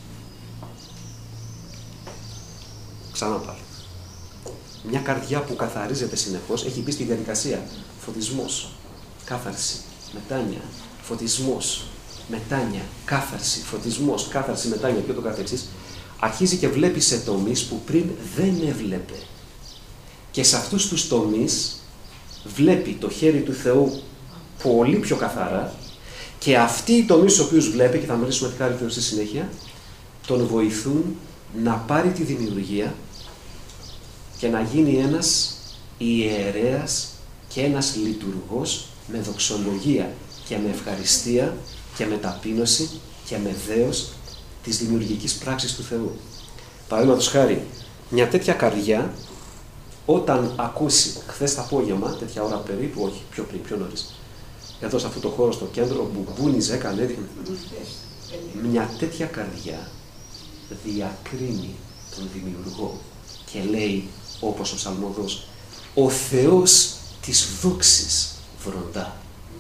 Ξανά πάλι. Μια καρδιά που καθαρίζεται συνεχώς, έχει μπει στη διαδικασία φωτισμός, κάθαρση, μετάνοια, φωτισμός, μετάνοια, κάθαρση, φωτισμός, κάθαρση, μετάνοια και ούτω καθεξής, αρχίζει και βλέπει σε τομείς που πριν δεν έβλεπε. Και σε αυτούς τους τομείς βλέπει το χέρι του Θεού πολύ πιο καθαρά και αυτοί οι τομείς στους οποίους βλέπει, και θα μιλήσουμε τη χάρη του Θεού στη συνέχεια, τον βοηθούν να πάρει τη δημιουργία και να γίνει ένας ιερέας και ένας λειτουργός με δοξολογία και με ευχαριστία και με ταπείνωση και με δέος της δημιουργικής πράξης του Θεού. Παραδείγματος χάρη, μια τέτοια καρδιά, όταν ακούσει χθες το απόγευμα, τέτοια ώρα περίπου, όχι πιο πριν, πιο νωρίς, εδώ σε αυτό το χώρο στο κέντρο, μπουμπούνιζε, έκανε, έδειχνε. Μια τέτοια καρδιά διακρίνει τον δημιουργό και λέει, όπως ο ψαλμοδός, ο Θεός της δόξης βροντά.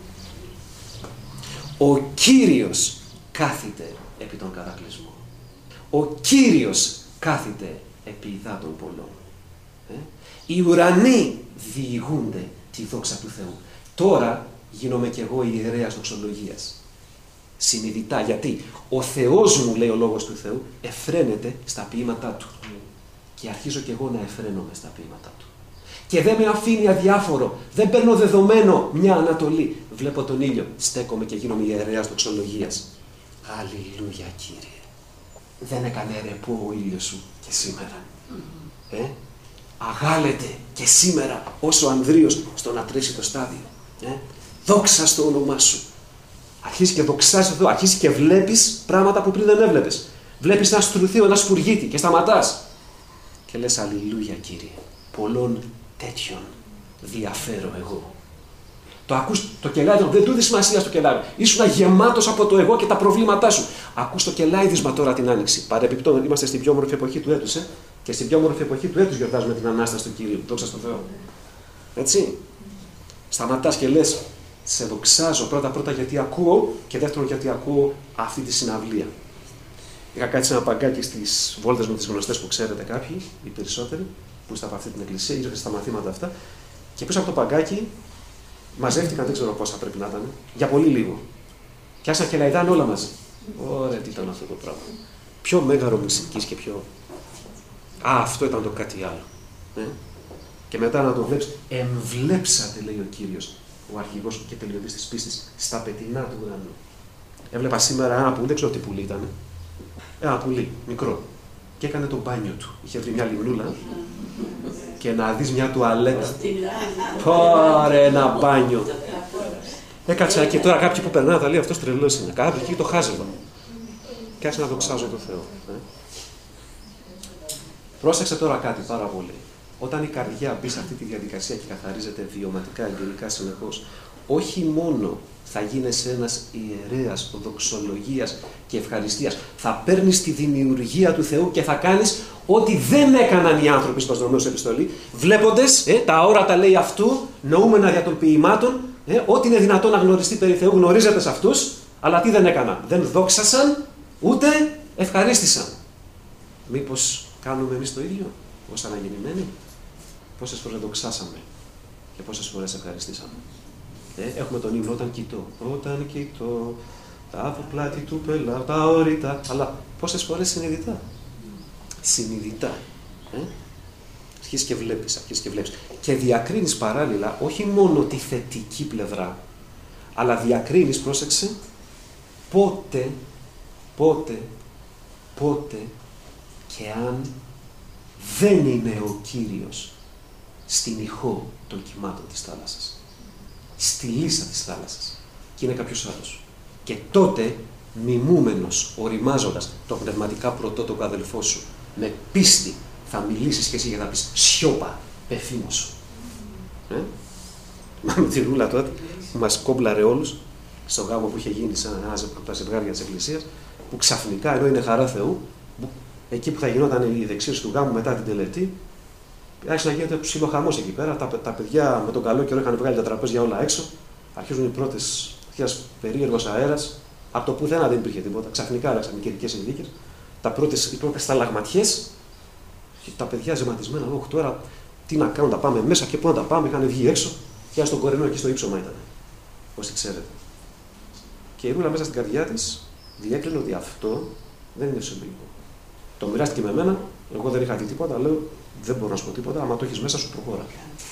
Ο Κύριος κάθεται επί των κατακλυσμών. Ο Κύριος κάθεται επί υδάτων πολλών. Ε? Οι ουρανοί διηγούνται τη δόξα του Θεού. Τώρα γίνομαι κι εγώ ιερέας δοξολογίας. Συνειδητά, γιατί ο Θεός μου, λέει ο λόγος του Θεού, εφραίνεται στα ποίηματά του. Και αρχίζω κι εγώ να εφραίνομαι στα ποίηματά του. Και δεν με αφήνει αδιάφορο. Δεν παίρνω δεδομένο μια ανατολή. Βλέπω τον ήλιο, στέκομαι και γίνομαι ιερέας δοξολογίας. Αλληλούια, Κύριε. Δεν έκανε ρεπό ο ήλιος σου και σήμερα. Ε? Αγάλεται και σήμερα όσο Ανδρείος στο να τρέσει το στάδιο. Ε? Δόξα στο όνομά σου. Αρχίζει και δοξάζει το Θεό, αρχίζει και βλέπεις πράγματα που πριν δεν έβλεπες. Βλέπεις ένα στρουθείο, ένα σπουργίτη και σταματάς. Και λες, αλληλούια, Κύριε. Πολλών τέτοιων διαφέρω εγώ. Το ακούς το κελάιδισμα, δεν του δεις σημασία στο κελάιδισμα. Ήσουν γεμάτος από το εγώ και τα προβλήματά σου. Ακούς το κελάιδισμα τώρα την Άνοιξη. Παρεπιπτόν, είμαστε στην πιο όμορφη εποχή του έτους. Ε? Και στην πιο όμορφη εποχή του έτους γιορτάζουμε την Ανάσταση του Κυρίου. Δόξα στον Θεό. Έτσι. Σταματάς και λες, σε δοξάζω πρώτα-πρώτα γιατί ακούω και δεύτερον γιατί ακούω αυτή τη συναυλία. Είχα κάτσει ένα παγκάκι στις βόλτες μου, τις γνωστές που ξέρετε κάποιοι, οι περισσότεροι, που είστε από αυτή την εκκλησία, ήρθατε στα μαθήματα αυτά, και πίσω από το παγκάκι μαζεύτηκαν, δεν ξέρω πόσα πρέπει να ήταν, για πολύ λίγο. Και άρχισαν και λαϊδάνε όλα μαζί. Ωραία, τι ήταν αυτό το πράγμα. Πιο μέγαρο μουσικής και πιο. Α, αυτό ήταν το κάτι άλλο. Ε? Και μετά να το βλέπεις, εμβλέψατε, λέει ο Κύριος, ο αρχηγός και τελειωτής της πίστης, στα πετεινά του ουρανού. Έβλεπα σήμερα ένα πουλί, δεν ξέρω τι πουλί ήταν. Ένα πουλί, μικρό. Και έκανε το μπάνιο του. Είχε βρει μια λιμνούλα και να δεις μια τουαλέτα. Πόρε, ένα μπάνιο. Έκατσα και τώρα κάποιοι που περνάνε θα λέει αυτός τρελός είναι. Κάποιοι εκεί το χάζευαν. Και άρχισε να δοξάζω το Θεό. Ε. Πρόσεξε τώρα κάτι πάρα πολύ. Όταν η καρδιά μπει σε αυτή τη διαδικασία και καθαρίζεται βιωματικά, εμπειρικά συνεχώς, όχι μόνο θα γίνεσαι ένας ιερέας δοξολογίας και ευχαριστίας, θα παίρνεις τη δημιουργία του Θεού και θα κάνεις ό,τι δεν έκαναν οι άνθρωποι στον Ρωμαίους επιστολή, βλέποντες ε, τα όρατα λέει αυτού, νοούμενα δια των ποιημάτων, ε, ό,τι είναι δυνατόν να γνωριστεί περί Θεού γνωρίζετε σε αυτούς, αλλά τι δεν έκαναν. Δεν δόξασαν, ούτε ευχαρίστησαν. Μήπως κάνουμε εμείς το ίδιο, ως αναγεννημένοι? Πόσες φορές δοξάσαμε και πόσες φορές ευχαριστήσαμε? Ε, έχουμε τον ύμνο όταν κοιτώ. Όταν κοιτώ τα από πλάτη του πελά, τα όρητα. Αλλά πόσες φορές συνειδητά. Συνειδητά. Ε? Αρχίζεις και βλέπεις, αρχίζεις και βλέπεις. Και διακρίνεις παράλληλα όχι μόνο τη θετική πλευρά, αλλά διακρίνεις, πρόσεξε, πότε, πότε, πότε και αν δεν είναι ο Κύριος στην ηχό των κυμάτων της θάλασσας, στη λύσα της θάλασσας, και είναι κάποιος άλλος. Και τότε, μιμούμενος, οριμάζοντας το πνευματικά πρωτότοκο αδελφό σου, με πίστη θα μιλήσεις και εσύ και θα πεις σιώπα, πεφήμωσου. Ε? Μα με τη Ρούλα τότε που μας κόμπλαρε όλους στο γάμο που είχε γίνει σαν ένα από τα ζευγάρια της Εκκλησίας, που ξαφνικά, ενώ είναι χαρά Θεού, που, εκεί που θα γινόταν η δεξίωση του γάμου μετά την τελετή, άρχισε να γίνεται ψιλοχαμός εκεί πέρα. Τα, τα παιδιά με τον καλό καιρό είχαν βγάλει τα τραπέζια όλα έξω. Αρχίζουν οι πρώτες, αρχίζει περίεργος αέρας. Από το πουθενά δεν υπήρχε τίποτα. Ξαφνικά άλλαξαν οι καιρικές συνθήκες. Τα πρώτες, οι πρώτες σταλαγματιές. Και τα παιδιά ζεματισμένα. Όχι τώρα τι να κάνουν, τα πάμε μέσα και πού να τα πάμε. Είχαν βγει έξω. Και στον κορενό εκεί στο ύψωμα ήταν. Όσοι ξέρετε. Και η Ρούλα μέσα στην καρδιά της διέκλεινε ότι αυτό δεν είναι συμβολικό. Το μοιράστηκε με μένα. Εγώ δεν είχα δει τίποτα. Λέω δεν μπορώ να σου πω τίποτα. Άμα το έχεις μέσα σου, προχώρα.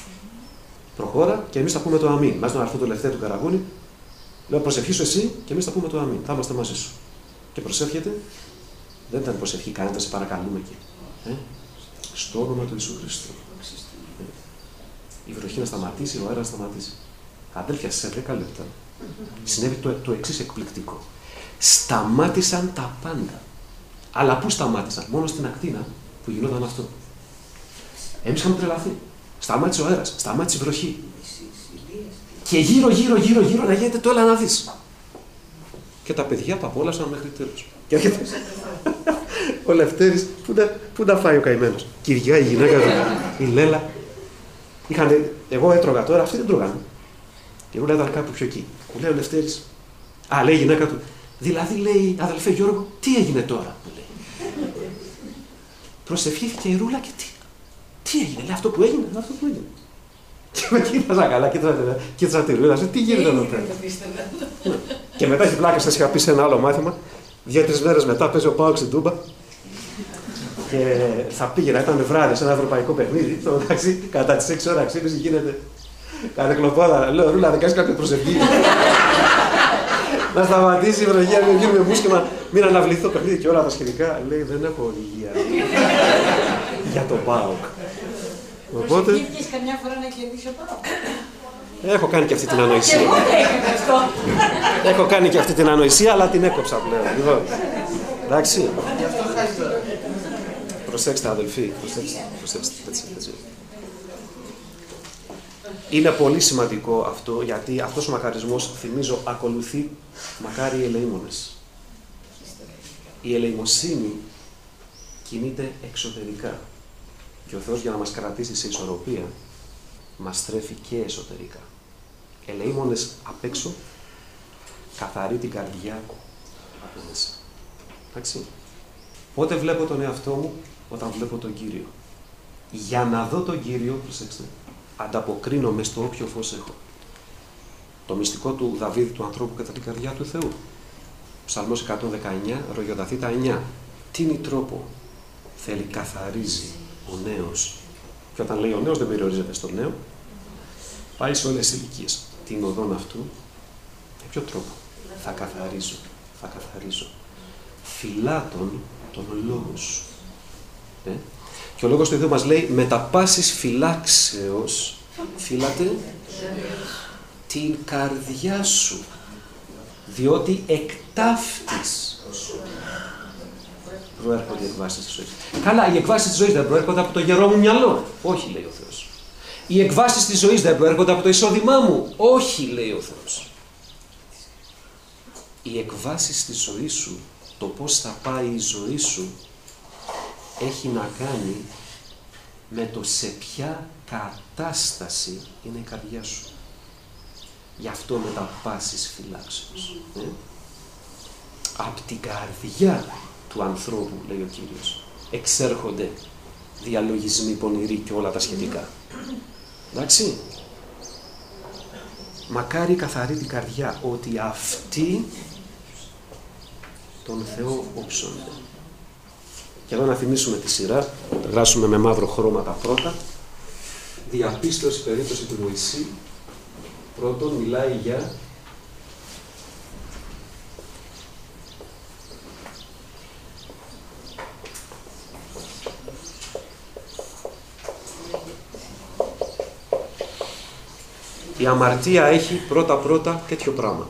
Προχώρα και εμείς θα πούμε το αμήν. Μαζί τον αρθό του Λευτέρου του Καραγούνη. Λέω προσευχήσου εσύ και εμείς θα πούμε το αμήν. Θα είμαστε μαζί σου. Και προσεύχεται. Δεν ήταν προσευχή, κανένα, σε παρακαλούμε εκεί. Ε? Στο όνομα του Ιησού Χριστού. Ε? Η βροχή να σταματήσει, ο αέρας να σταματήσει. Αδέλφια, σε δέκα λεπτά συνέβη το, το εξής εκπληκτικό. Σταμάτησαν τα πάντα. Αλλά πού σταμάτησαν? Μόνο στην ακτίνα που γινόταν αυτό. Εμείς είχαμε τρελαθεί. Σταμάτησε ο αέρας, σταμάτησε η βροχή. Και γύρω, γύρω, γύρω, γύρω να γίνεται το έλα να δεις. Και τα παιδιά παπόλασαν μέχρι τέλος. Και έρχεται ο Λευτέρης, πού να, πού να φάει ο καημένος. Κυριά, η γυναίκα του, η Λέλα. Είχανε, εγώ έτρωγα τώρα, αυτοί δεν τρώγανε. Και εγώ ήταν κάπου πιο εκεί. Μου λέει ο Λευτέρης, α, λέει η γυναίκα του, δηλαδή λέει, αδελφέ Γιώργο, τι έγινε τώρα, μου λέει. Προσευχήθηκε η Ρούλα και τι. Τι έγινε, λέει, αυτό που έγινε, αυτό που έγινε. Και με κοίταζα καλά, κοίταζα τη Ρούλα, τι γίνεται εδώ πέρα. Και μετά έχει πλάκα, σας είχα πει σε ένα άλλο μάθημα, δύο-τρεις μέρες μετά παίζει ο Πάοξ στην Τούμπα. Και θα πήγαινα, ήταν βράδυ σε ένα ευρωπαϊκό παιχνίδι. Το μεταξύ, κατά τις έξι ώρα ξύπνηση γίνεται. Κάνε κλοπόδα, λέω Ρούλα, δεν κάνεις κάποια προσευχή. Να σταματήσει η βροχή, να μην γίνουμε μουσκεμα, μην αναβληθώ παιχνίδι και όλα τα σχετικά. Λέει δεν έχω υγεία. Για το ΠΑΟΚ. Οπότε. Προσευχήθηκες καμιά φορά να κερδίσει ο ΠΑΟΚ? Έχω κάνει και αυτή την ανοησία. Έχω κάνει και αυτή την ανοησία, αλλά την έκοψα πλέον. Λοιπόν, εντάξει. Προσέξτε αδελφοί, προσέξτε, προσέξτε, έτσι, έτσι. Είναι πολύ σημαντικό αυτό, γιατί αυτός ο μακαρισμός, θυμίζω, ακολουθεί μακάρι οι ελεήμονες. Η ελεημοσύνη κινείται εξωτερικά. Και ο Θεός για να μας κρατήσει σε ισορροπία, μας στρέφει και εσωτερικά. Ελεήμονες απ' έξω, καθαρεί την καρδιά από μέσα. Εντάξει. Πότε βλέπω τον εαυτό μου? Όταν βλέπω τον Κύριο. Για να δω τον Κύριο, προσέξτε, ανταποκρίνομαι στο όποιο φως έχω. Το μυστικό του Δαβίδ, του ανθρώπου κατά την καρδιά του Θεού. Ψαλμός εκατόν δεκαεννιά, Ρογιοδαθή τα εννιά. Τι είναι τρόπο? Θέλει, καθαρίζει ο νέος. Και όταν λέει ο νέος δεν περιορίζεται στο νέο. Πάει σε όλες τις ηλικίες. την οδόν αυτού, με ποιο τρόπο? Θα καθαρίζω, θα καθαρίζω. Φυλάτων τον λόγο σου. Ε? Και ο λόγος του Θεού μας λέει, με τα πάσης φυλάξεως, φύλατε την καρδιά σου, διότι εκ ταύτης προέρχονται οι εκβάσεις της ζωής. Καλά, οι εκβάσεις της ζωής δεν προέρχονται από το γερό μου μυαλό. Όχι, λέει ο Θεός. Οι εκβάσεις της ζωής δεν προέρχονται από το εισόδημά μου. Όχι, λέει ο Θεός. Οι εκβάσεις της ζωής σου, το πώς θα πάει η ζωή σου, έχει να κάνει με το σε ποια κατάσταση είναι η καρδιά σου. Γι' αυτό με τα πάσης φυλάξεως. Ε? Απ' την καρδιά του ανθρώπου, λέει ο Κύριος, εξέρχονται διαλογισμοί πονηροί και όλα τα σχετικά. Εντάξει. Μακάρι καθαρή την καρδιά, ότι αυτοί τον Θεό όψονται. Και εδώ να θυμίσουμε τη σειρά, γράψουμε με μαύρο χρώμα τα πρώτα. Διαπίστωση περίπτωση του Μωυσή. Πρώτον μιλάει για η αμαρτία έχει πρώτα-πρώτα τέτοιο πράγμα.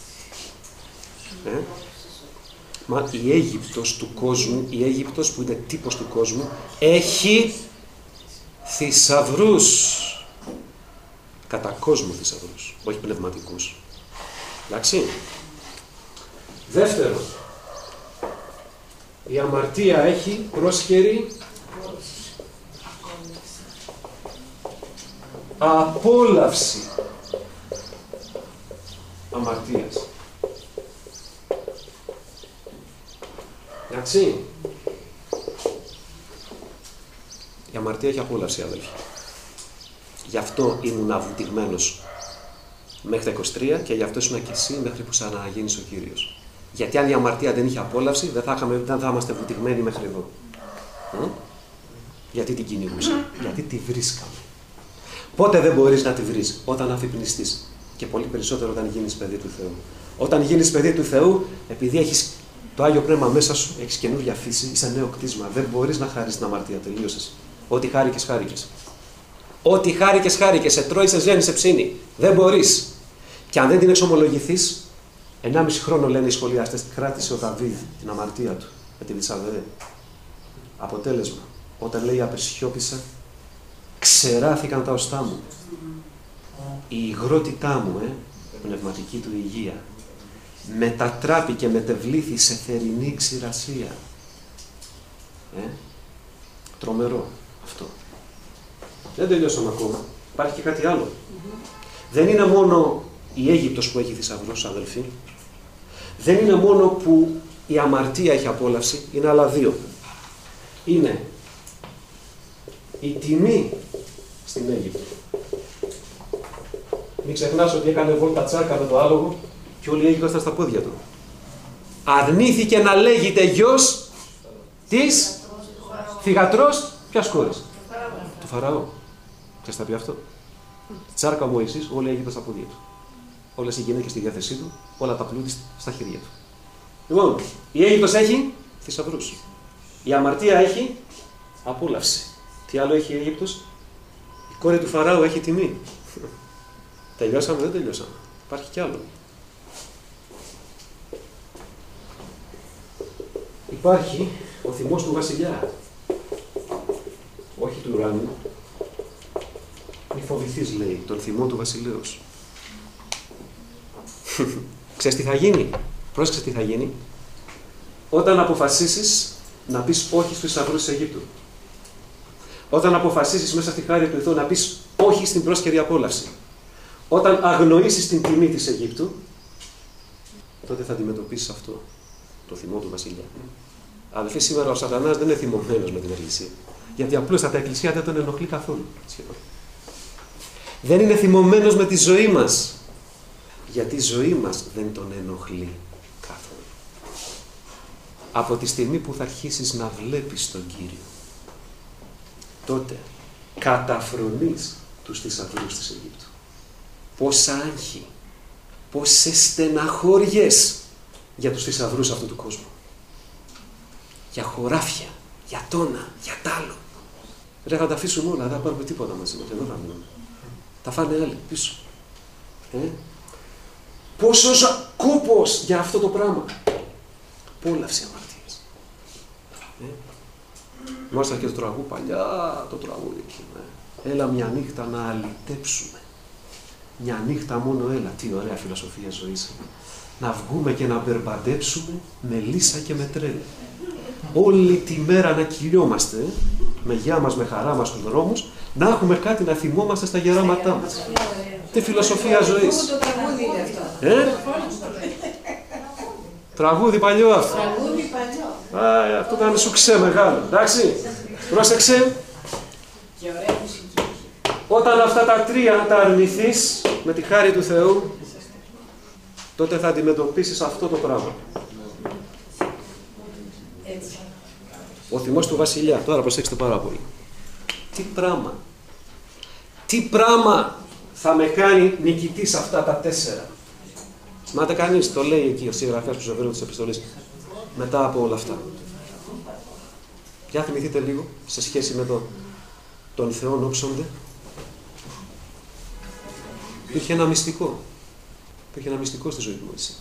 Ε? Μα η Αίγυπτος του κόσμου, η Αίγυπτος που είναι τύπος του κόσμου, έχει θησαυρούς. Κατά κόσμο θησαυρούς, όχι πνευματικούς. Εντάξει. Δεύτερον, η αμαρτία έχει πρόσχερη απόλαυση αμαρτίας. Εντάξει. Η αμαρτία έχει απόλαυση, αδελφοί. Γι' αυτό ήμουν αβουτυγμένος μέχρι τα είκοσι τρία και γι' αυτό ήσουν και εσύ μέχρι που ξαναγίνεις ο Κύριος. Γιατί αν η αμαρτία δεν είχε απόλαυση, δεν θα, είχαμε, δεν θα είμαστε βουτυγμένοι μέχρι εδώ. Ε? Γιατί την κυνηγούσαμε, γιατί τη βρίσκαμε. Πότε δεν μπορείς να τη βρεις? Όταν αφυπνιστείς. Και πολύ περισσότερο όταν γίνεις παιδί του Θεού. Όταν γίνεις παιδί του Θεού, επειδή έχεις το Άγιο Πνεύμα μέσα σου, έχεις καινούργια φύση, είσαι νέο κτίσμα. Δεν μπορείς να χαρίσεις την αμαρτία. Τελείωσες. Ό,τι χάρηκες, χάρηκες. Ό,τι χάρηκες, χάρηκες. Σε τρώει, σε ζένει, σε ψήνει. Δεν μπορείς. Και αν δεν την εξομολογηθείς, ενάμιση χρόνο λένε οι σχολιάστες, κράτησε ο Δαβίδ την αμαρτία του με τη Βητσαβέ. Αποτέλεσμα, όταν λέει απεσιώπησα, ξεράθηκαν τα οστά μου. Η υγρότητά μου, ε, πνευματική του υγεία, μετατράπηκε και μετεβλήθη σε θερινή ξηρασία. Ε, τρομερό αυτό. Δεν τελειώσαμε ακόμα. Υπάρχει και κάτι άλλο. Mm-hmm. Δεν είναι μόνο η Αίγυπτος που έχει θησαυρούς, αδελφοί. Δεν είναι μόνο που η αμαρτία έχει απόλαυση. Είναι άλλα δύο. Είναι η τιμή στην Αίγυπτο. Μην ξεχνάς ότι έκανε βόλτα τσάρκα με το άλογο και όλη η Αίγυπτος ήταν στα πόδια του. Αρνήθηκε να λέγεται γιος της θυγατρός ποιας κόρης? Του Φαραώ. Ξέρεις τα πει αυτό? Τσάρκα ο Μωυσής, όλη η Αίγυπτος στα πόδια του. Όλες οι γυναίκες στη διάθεσή του, όλα τα πλούτη στα χέρια του. Λοιπόν, η Αίγυπτος έχει θησαυρούς. Η αμαρτία έχει απόλαυση. Τι άλλο έχει η Αίγυπτος? Η κόρη του Φαράου έχει τιμή. Τελειώσαμε, δεν τελειώσαμε. Υπάρχει κι άλλο. Υπάρχει ο θυμός του βασιλιά. Όχι του ουρανού. Μη φοβηθείς, λέει, τον θυμό του βασιλέως. Ξέρεις τι θα γίνει? Πρόσεξε τι θα γίνει. Όταν αποφασίσεις να πεις όχι στους θησαυρούς της Αιγύπτου. Όταν αποφασίσεις μέσα στη χάρη του Θεού να πεις όχι στην πρόσχερη απόλαυση. Όταν αγνοήσεις την τιμή της Αιγύπτου, τότε θα αντιμετωπίσεις αυτό, το θυμό του βασιλιά. Αδελφοί, σήμερα ο Σατανάς δεν είναι θυμωμένος με την Εκκλησία. Γιατί απλώς τα Εκκλησία δεν τον ενοχλεί καθόλου. Σχεδόν. Δεν είναι θυμωμένος με τη ζωή μας. Γιατί η ζωή μας δεν τον ενοχλεί καθόλου. Από τη στιγμή που θα αρχίσεις να βλέπεις τον Κύριο, τότε καταφρονείς τους θησαυρούς της Αιγύπτου. πόσα άγχη, πόσες στεναχώριες για τους θησαυρούς αυτού του κόσμου. Για χωράφια, για τόνα, για τάλο. Ρε, θα τα αφήσουμε όλα, δεν θα πάρουμε τίποτα μαζί μας, εδώ θα μείνουμε. Τα φάνε άλλοι πίσω. Ε? Πόσος κόπος για αυτό το πράγμα. Πόλαυση αμαρτίας. Ε? Μάλιστα και το τραγούδι, παλιά το τραγούδι εκεί. Ε? Έλα μια νύχτα να αλυτέψουμε. Μια νύχτα μόνο έλα. Τι ωραία φιλοσοφία ζωής. Να βγούμε και να μπερμπαντέψουμε με λύσα και με τρέλα. Όλη τη μέρα να κυλιόμαστε, με γεια μας, με χαρά μας στους δρόμους, να έχουμε κάτι να θυμόμαστε στα γεράματά μας. Τι φιλοσοφία ζωής. Το τραγούδι είναι αυτό. Ε? Τραγούδι παλιό αυτό. Τραγούδι παλιό. Α, αυτό ήταν σουξέ μεγάλο. Εντάξει. Πρόσεξε. Και ωραία μουσική. Όταν αυτά τα τρία τα αρνηθείς, με τη χάρη του Θεού, τότε θα αντιμετωπίσεις αυτό το πράγμα. Έτσι. Ο θυμός του βασιλιά. Τώρα προσέξτε πάρα πολύ. Τι πράγμα. Τι πράγμα θα με κάνει νικητή σε αυτά τα τέσσερα. Μάτε κανείς, το λέει εκεί ο συγγραφέας του Ζεβέρου της Επιστολής. Μετά από όλα αυτά. Για θυμηθείτε λίγο σε σχέση με το τον Θεόν όψονται. Υπήρχε ένα μυστικό. Υπήρχε ένα μυστικό στη ζωή του Μωυσή.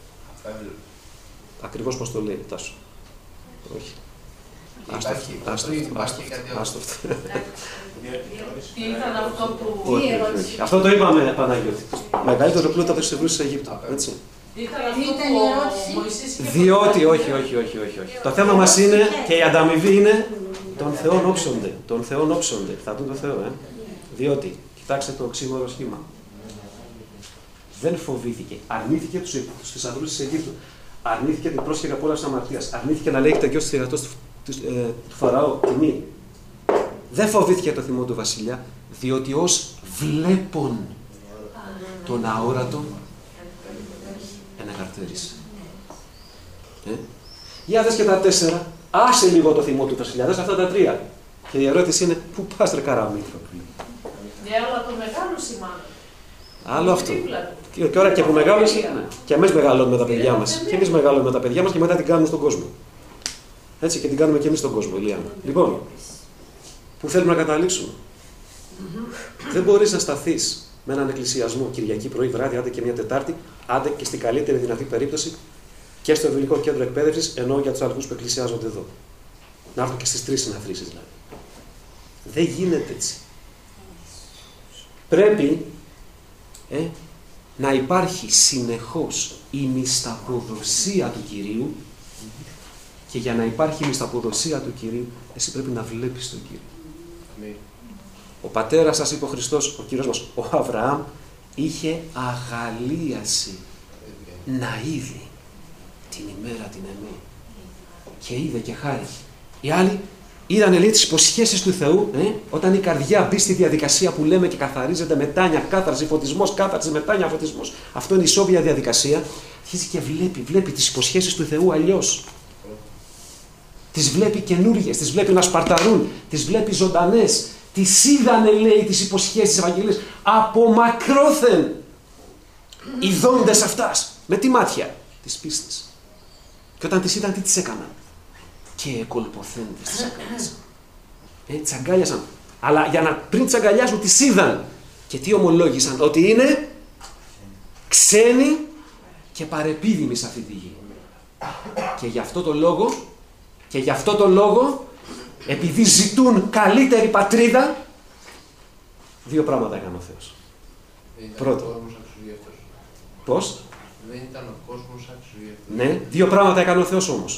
Ακριβώς πώς το λέει, Τάσο. Όχι. Άστο αυτό. Άστο αυτό. Τι ήταν αυτό που... Όχι, όχι. Αυτό το είπαμε, Παναγιώτη. Μεγαλύτερο πλούτο από τους Εβραίους της Αιγύπτου. Έτσι. Ήταν αυτό που ο Μωυσής είχε... Διότι, όχι, όχι, όχι, όχι, όχι. Το θέμα μας είναι και η ανταμοιβή είναι τον Θεόν όψονται. Τον Θεόν όψονται. Θα δουν το Θεό, ε. Διότι, κοιτάξτε το οξύμορο σχήμα. Δεν φοβήθηκε. Αρνήθηκε τους θησαυρούς της Αιγύπτου. Αρνήθηκε την πρόσχερη απόλαυση αμαρτίας. Αρνήθηκε να λέγεται γιος της εργατός του Φαραώ, τιμή. Δεν φοβήθηκε το θυμό του βασιλιά, διότι ως βλέπον τον αόρατο ενακαρτέρισε. Ε? Για δες και τα τέσσερα, άσε λίγο το θυμό του βασιλιά, δες αυτά τα τρία. Και η ερώτηση είναι, πού πας ρε καραμύθρο. Για όλα το μεγάλο σημάδι. Άλλο αυτό. Και, και ώρα και που μεγάλωσε, ναι. Και εμείς μεγαλώνουμε τα παιδιά μας. Και εμείς μεγαλώνουμε τα παιδιά μας και μετά την κάνουμε στον κόσμο. Έτσι και την κάνουμε και εμείς στον κόσμο, Ηλιάνα. Λοιπόν, που θέλουμε να καταλήξουμε. Δεν μπορείς να σταθείς με έναν εκκλησιασμό Κυριακή πρωί, βράδυ, άντε και μια Τετάρτη, άντε και στην καλύτερη δυνατή περίπτωση και στο Ευρωλικό Κέντρο Εκπαίδευσης, ενώ για τους αργούς που εκκλησιάζονται εδώ. Να έρθουν και στις τρεις συναθρήσεις δηλαδή. Δεν γίνεται έτσι. Πρέπει ε, να υπάρχει συνεχώς η μισθαποδοσία του Κυρίου. Και για να υπάρχει η μισθαποδοσία του Κυρίου, εσύ πρέπει να βλέπεις τον Κύριο. Mm. Ο πατέρας σας, είπε ο Χριστός, ο Κύριος μας, ο Αβραάμ, είχε αγαλίαση mm. να είδει την ημέρα την εμή. Και είδε και χάρη. Οι άλλοι είδανε λέει τις υποσχέσεις του Θεού, ε, όταν η καρδιά μπει στη διαδικασία που λέμε και καθαρίζεται μετάνια, κάθαρση, φωτισμός, κάθαρση, μετάνια, φωτισμός. Αυτό είναι η ισόβια διαδικασία. Αρχίζει και βλέπει, βλέπει τις υποσχέσεις του Θεού αλλιώς. Τις βλέπει καινούργιες, τις βλέπει να σπαρταρούν, τις βλέπει ζωντανές. Τις είδανε, λέει, τις υποσχέσεις της Ευαγγελίας από μακρόθεν. Ιδώντες αυτάς. Με τι μάτια? Της πίστης. Και όταν τις είδαν, τι τις έκαναν? Και εκολποθέντες τις αγκάλιασαν. Ε, τις αγκάλιασαν. Αλλά για να πριν τις αγκαλιάσουν, τις είδαν. Και τι ομολόγησαν? Ότι είναι ξένοι και παρεπίδημοι σε αυτή τη γη. Και γι' αυτό το λόγο Και γι' αυτό το λόγο, επειδή ζητούν καλύτερη πατρίδα, δύο πράγματα έκανε ο Θεός. Δεν ήταν Πρώτο. ο κόσμος αξιογεύτος. Πώς? Δεν ήταν ο κόσμος αξιογεύτος. Ναι, δύο πράγματα έκανε ο Θεός όμως.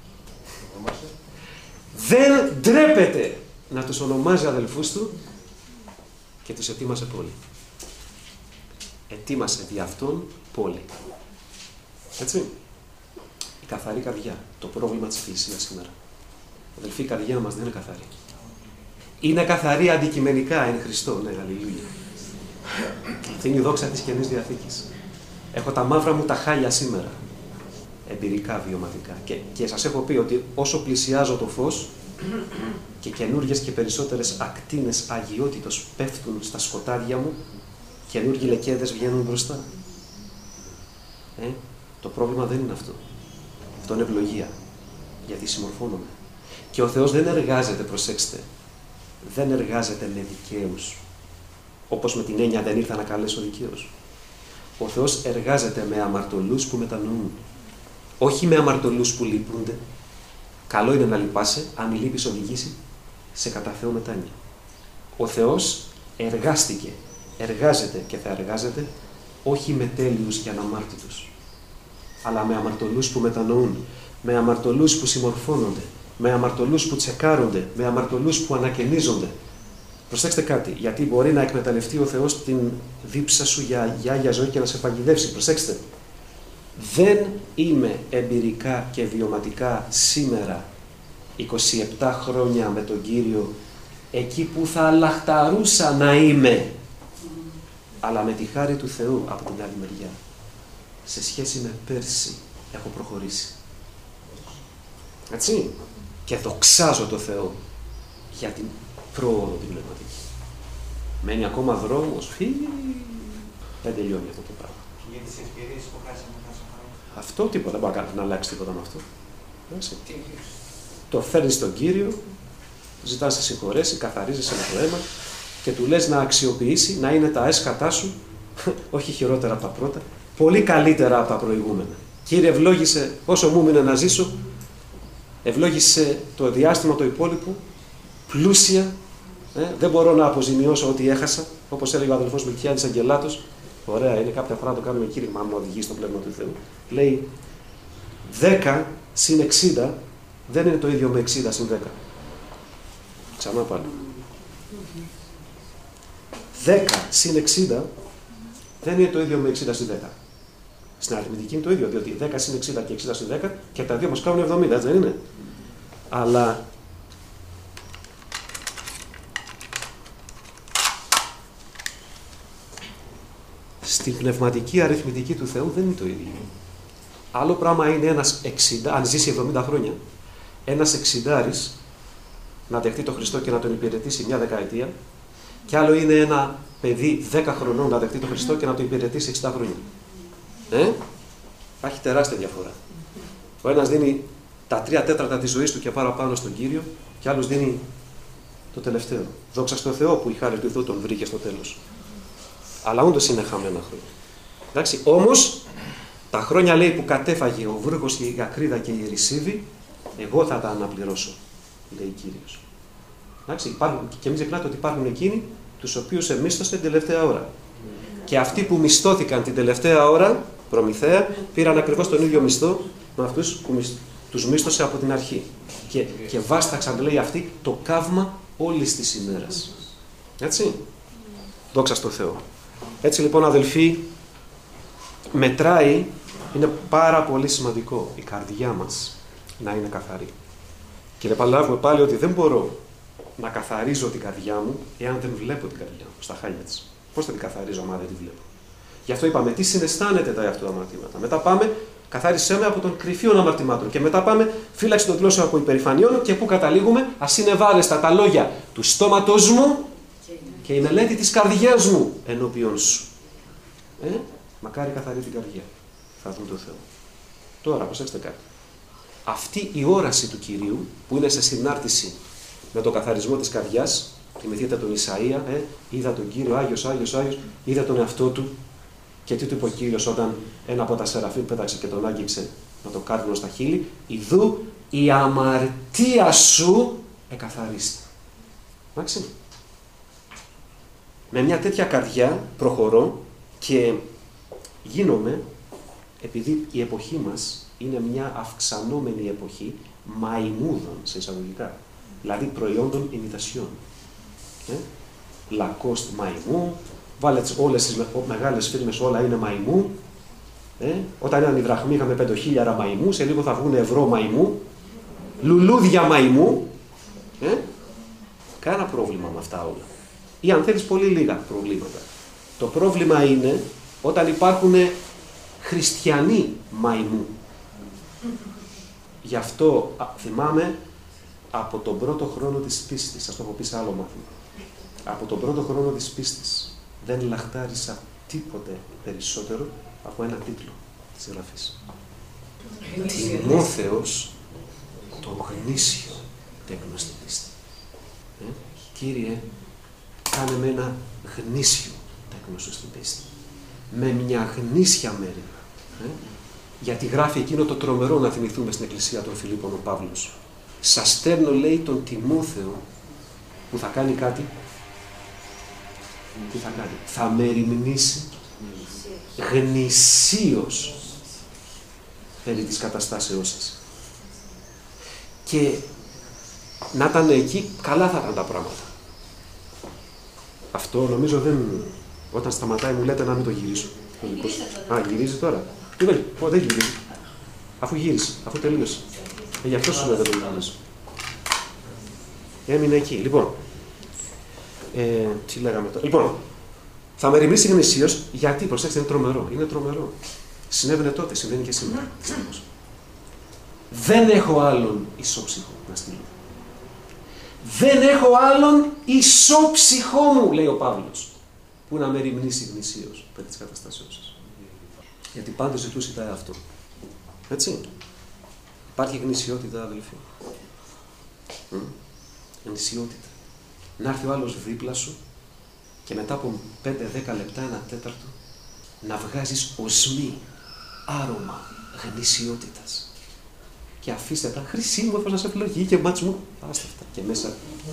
Δεν ντρέπεται να τους ονομάζει αδελφούς του και τους ετοίμασε πόλη. Ετοίμασε δι' αυτόν πόλη. Έτσι. Η καθαρή καρδιά. Το πρόβλημα της Εκκλησίας σήμερα. Αδελφοί, η καρδιά μας δεν είναι καθαρή. Είναι καθαρή αντικειμενικά, εν Χριστώ. Ναι, αλληλούια. Αυτή είναι η δόξα της Καινής Διαθήκης. Έχω τα μαύρα μου τα χάλια σήμερα. Εμπειρικά, βιωματικά. Και, και σας έχω πει ότι όσο πλησιάζω το φως και καινούργιες και περισσότερες ακτίνες αγιότητος πέφτουν στα σκοτάδια μου, καινούργιοι λεκέδες βγαίνουν μπροστά. Ε, το πρόβλημα δεν είναι αυτό. Αυτό είναι ευλογία. Γιατί συμμορφώνομαι. Και ο Θεός δεν εργάζεται, προσέξτε, δεν εργάζεται με δικαίους. Όπως με την έννοια δεν ήρθα να καλέσω δικαίους. Ο Θεός εργάζεται με αμαρτωλούς που μετανοούν. Όχι με αμαρτωλούς που λυπούνται. Καλό είναι να λυπάσαι, αν η λύπης οδηγήσει σε κατά Θεό μετάνοια. Ο Θεός εργάστηκε, εργάζεται και θα εργάζεται όχι με τέλειους και αναμάρτητους, αλλά με αμαρτωλούς που μετανοούν, με αμαρτωλούς που συμμορφώνονται, με αμαρτωλούς που τσεκάρονται, με αμαρτωλούς που ανακαινίζονται. Προσέξτε κάτι, γιατί μπορεί να εκμεταλλευτεί ο Θεός την δίψα σου για γιάγια ζωή και να σε παγιδεύσει. Προσέξτε, δεν είμαι εμπειρικά και βιωματικά σήμερα είκοσι επτά χρόνια με τον Κύριο εκεί που θα λαχταρούσα να είμαι, αλλά με τη χάρη του Θεού από την άλλη μεριά, σε σχέση με πέρσι, έχω προχωρήσει. Έτσι, και δοξάζω το Θεό για την πρόοδο την πνευματική. Μένει ακόμα δρόμος, φύγει, δεν τελειώνει αυτό το πράγμα. Και για τις ευκαιρίες που χάσαμε τόσο χρόνο. Αυτό τίποτα, δεν μπορεί να αλλάξει τίποτα με αυτό. Έτσι. Το φέρνει στον Κύριο, ζητά να σε συγχωρέσει, καθαρίζεσαι με το αίμα και του λες να αξιοποιήσει, να είναι τα έσχατά σου, όχι χειρότερα από τα πρώτα, πολύ καλύτερα από τα προηγούμενα. Κύριε, ευλόγησε όσο μου έμεινε να ζήσω, ευλόγησε το διάστημα το υπόλοιπο, πλούσια, ε, δεν μπορώ να αποζημιώσω ό,τι έχασα, όπως έλεγε ο αδελφός Μιλκιάδης Αγγελάτος. Ωραία, είναι κάποια φορά να το κάνουμε, Κύριε, μα μου οδηγεί στο πνεύμα του Θεού. Λέει, δέκα συν εξήντα δεν είναι το ίδιο με εξήντα συν δέκα. Ξανά πάλι. δέκα συν εξήντα δεν είναι το ίδιο με εξήντα συν δέκα. Στην αριθμητική είναι το ίδιο, διότι δέκα συν εξήντα και εξήντα συν δέκα και τα δύο μας κάνουν εβδομήντα, έτσι δεν είναι? Αλλά στην πνευματική αριθμητική του Θεού δεν είναι το ίδιο. Άλλο πράγμα είναι ένας εξήντα, αν ζήσει εβδομήντα χρόνια, ένας εξηντάρης να δεχτεί τον Χριστό και να τον υπηρετήσει μια δεκαετία, και άλλο είναι ένα παιδί δέκα χρονών να δεχτεί τον Χριστό και να τον υπηρετήσει εξήντα χρόνια. Ε? Έχει τεράστια διαφορά. Ο ένας δίνει τα τρία τέταρτα της ζωής του και παραπάνω στον Κύριο, και άλλος δίνει το τελευταίο. Δόξα στο Θεό που η χάρη του Θεού τον βρήκε στο τέλος. Αλλά όντως είναι χαμένα χρόνια. Εντάξει, όμως τα χρόνια, λέει, που κατέφαγε ο βρούχος και η ακρίδα και η ρησίδη, εγώ θα τα αναπληρώσω, λέει Κύριος. Εντάξει, υπάρχουν, και μην ξεχνάτε ότι υπάρχουν εκείνοι τους οποίους εμίσθωσε την τελευταία ώρα. Και αυτοί που μισθώθηκαν την τελευταία ώρα, προμηθέα, πήραν ακριβώς τον ίδιο μισθό με αυτούς που μισ... τους μίσθωσε από την αρχή. Και, και βάσταξαν, λέει, αυτοί το καύμα όλης της ημέρας. Έτσι. Δόξα στο Θεό. Έτσι λοιπόν, αδελφοί, μετράει, είναι πάρα πολύ σημαντικό η καρδιά μας να είναι καθαρή. Και να επαναλάβουμε πάλι ότι δεν μπορώ να καθαρίζω την καρδιά μου εάν δεν βλέπω την καρδιά μου στα χάλια της. Πώς θα την καθαρίζω άμα δεν τη βλέπω? Γι' αυτό είπαμε τι συναισθάνεται τα εαυτού αμαρτήματα. Μετά πάμε, καθάρισέ με από των κρυφίων αμαρτημάτων. Και μετά πάμε, φύλαξε τον γλώσσα από υπερηφανιών. Και πού καταλήγουμε? Ας είναι ευάρεστα τα λόγια του στόματος μου και η μελέτη της καρδιάς μου ενώπιον σου. Ε, μακάρι καθαρή την καρδιά. Θα δουν τον Θεό. Τώρα, προσέξτε κάτι. Αυτή η όραση του Κυρίου, που είναι σε συνάρτηση με τον καθαρισμό της καρδιάς, θυμηθείτε τον Ισαΐα, ε, είδα τον Κύριο, Άγιος, Άγιος, Άγιος, είδα τον εαυτό του, και τι του είπε ο Κύριος όταν ένα από τα Σεραφείμ πέταξε και τον άγγιξε με το κάρβουνο στα χείλη? Ιδού η αμαρτία σου εκαθαρίστη. Εντάξει. Με μια τέτοια καρδιά προχωρώ και γίνομαι, επειδή η εποχή μας είναι μια αυξανόμενη εποχή μαϊμούδων, σε εισαγωγικά, δηλαδή προϊόντων ημιτασιών. Ε? Λακόστ μαϊμού, βάλε όλες τις μεγάλες φίρμες, όλα είναι μαϊμού. Ε? Όταν ήταν η δραχμή είχαμε πεντοχίλιαρα μαϊμού, σε λίγο θα βγουν ευρώ μαϊμού, λουλούδια μαϊμού. Ε? Κάνα πρόβλημα με αυτά όλα. Ή αν θέλεις πολύ λίγα προβλήματα. Το πρόβλημα είναι όταν υπάρχουν χριστιανοί μαϊμού. Γι' αυτό α, θυμάμαι από τον πρώτο χρόνο της πίστης, σας το έχω πει σε άλλο μάθημα. Από τον πρώτο χρόνο της πίστης δεν λαχτάρισα τίποτε περισσότερο από ένα τίτλο της γραφής. Τιμόθεος, το γνήσιο τέκνος στην πίστη. Ε, Κύριε, κάνε με ένα γνήσιο τέκνος σου στην πίστη. Με μια γνήσια μέρημνα. Ε, γιατί γράφει εκείνο το τρομερό να θυμηθούμε στην Εκκλησία των Φιλίππων ο Παύλος. Σας στέλνω, λέει, τον Τιμόθεο που θα κάνει κάτι. Τι θα κάνει? Θα μεριμνήσει γνησίως περί της καταστάσεώς σας. Και να ήταν εκεί, καλά θα ήταν τα πράγματα. Αυτό νομίζω δεν... Όταν σταματάει μου λέτε να μην το γυρίσω. Α, γυρίζει τώρα. Τι δεν, δεν γυρίζει. Αφού γύρισε, αφού τελείωσε. Ε, γι' αυτό σου λέω δεν το γυρίζω. Έμεινε εκεί. Λοιπόν, ε, τι λέγαμε τώρα. Λοιπόν, θα μεριμνήσει γνησίως, γιατί, προσέξτε, είναι τρομερό. Είναι τρομερό. Συνέβαινε τότε, συμβαίνει και σήμερα. Δεν έχω άλλον ισόψυχο να στείλω. Δεν έχω άλλον ισόψυχό μου, λέει ο Παύλος, που να μεριμνήσει γνησίως περί της καταστάσεως σας. Γιατί πάντως ζητούσε τα αυτό. Έτσι. Υπάρχει γνησιότητα, αδελφοί. Mm. Γνησιότητα. Να έρθει ο άλλος δίπλα σου και μετά από πέντε δέκα λεπτά, ένα τέταρτο, να βγάζεις οσμή, άρωμα γνησιότητας. Και αφήστε τα, χρυσή μου, θα σε ευλογεί και μάτς μου, άστε αυτά. Και μέσα,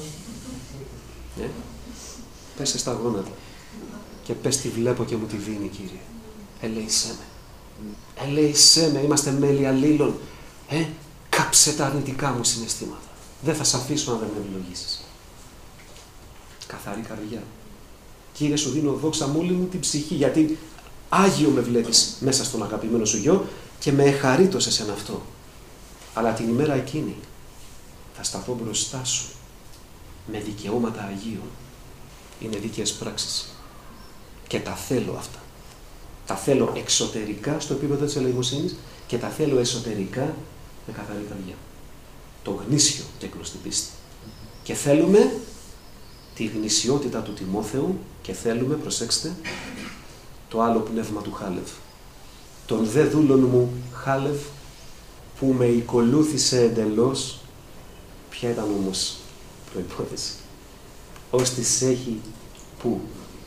ε, πέσε στα γόνατα και πες τη βλέπω και μου τη δίνει, Κύριε. Ελέησέ με. Ελέησέ με, είμαστε μέλη αλλήλων. Ε, κάψε τα αρνητικά μου συναισθήματα. Δεν θα σε αφήσω αν δεν με ευλογήσεις. Καθαρή καρδιά. Κύριε, σου δίνω δόξα μου όλη μου την ψυχή, γιατί Άγιο με βλέπεις μέσα στον αγαπημένο σου γιο και με εχαρίτωσες εν αυτό. Αλλά την ημέρα εκείνη θα σταθώ μπροστά σου με δικαιώματα Αγίων. Είναι δίκαιες πράξεις. Και τα θέλω αυτά. Τα θέλω εξωτερικά στο επίπεδο της ελεημοσύνης και τα θέλω εσωτερικά με καθαρή καρδιά. Το γνήσιο τέκνος στην πίστη. Και θέλουμε τη γνησιότητα του Τιμόθεου και θέλουμε, προσέξτε, το άλλο πνεύμα του Χάλευ. Τον δε δούλον μου Χάλευ που με οικολούθησε εντελώς. Ποια ήταν όμως προϋπόθεση? Ώστις έχει που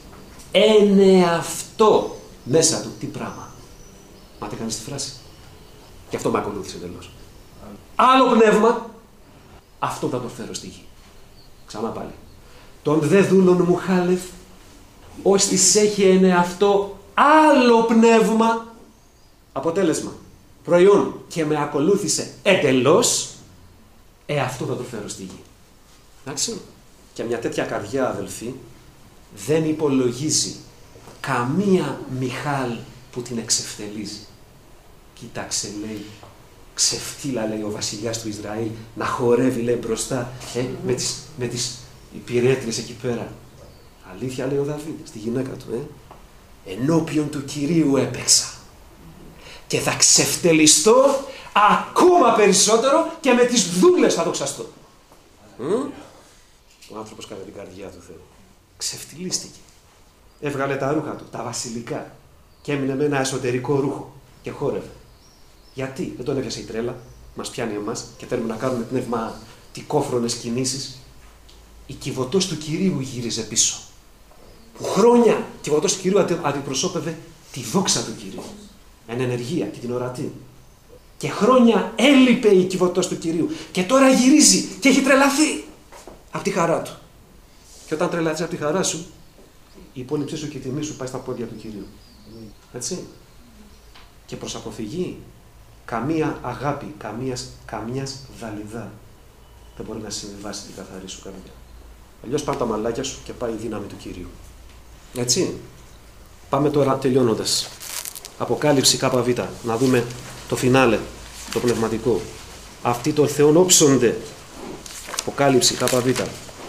εν αυτό μέσα του τι πράγμα? Μάτε κανείς τη φράση? Και αυτό με ακολούθησε εντελώς. Άλλο πνεύμα, αυτό θα το φέρω στη γη. Ξανά πάλι. Τον δε δούλον μου Χάλευ, ώστις έχει εν αυτό άλλο πνεύμα, αποτέλεσμα, προϊόν, και με ακολούθησε εντελώς, ε, αυτό θα το φέρω στη γη. Εντάξει. Και μια τέτοια καρδιά, αδελφοί, δεν υπολογίζει καμία Μιχάλ που την εξευτελίζει. Κοίταξε, λέει, ξεφτύλα, λέει, ο βασιλιάς του Ισραήλ, να χορεύει, λέει, μπροστά, ε, με τις, με τις υπηρέτριες εκεί πέρα. Αλήθεια, λέει ο Δαβίδ στη γυναίκα του, ε. Ενώπιον του Κυρίου έπαιξα. Και θα ξεφτελιστώ ακόμα περισσότερο και με τις δούλες θα δοξαστώ. Mm? Ο άνθρωπος κατά την καρδιά του Θεού ξεφτυλίστηκε. Έβγαλε τα ρούχα του, τα βασιλικά, και έμεινε με ένα εσωτερικό ρούχο και χόρευε. Γιατί? Δεν τον έπιασε η τρέλα, μας πιάνει εμάς και θέλουμε να κάνουμε πνευματικόφρονες κινήσεις. Η κυβωτός του Κυρίου γύριζε πίσω. Που χρόνια η κυβωτός του Κυρίου αντιπροσώπευε τη δόξα του Κυρίου. Εν ενεργεία και την ορατή. Και χρόνια έλειπε η κυβωτός του Κυρίου. Και τώρα γυρίζει και έχει τρελαθεί από τη χαρά του. Και όταν τρελαθείς από τη χαρά σου, η υπόλοιψή σου και η τιμή σου πάει στα πόδια του Κυρίου. Έτσι. Και προς αποφυγή, καμία αγάπη, καμίας, καμιάς βαλιδά δεν μπορεί να συμβιβάσει την καθαρή σου καρδιά. Αλλιώς πάρ' τα μαλάκια σου και πάει η δύναμη του Κυρίου. Έτσι. Πάμε τώρα τελειώνοντας. Αποκάλυψη ΚΒ. Να δούμε το φινάλε, το πνευματικό. Αυτοί των Θεών όψονται. Αποκάλυψη ΚΒ.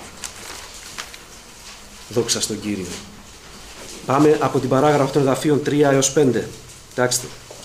Δόξα στον Κύριο. Πάμε από την παράγραφο των εδαφείων τρία έως πέντε. Κοιτάξτε.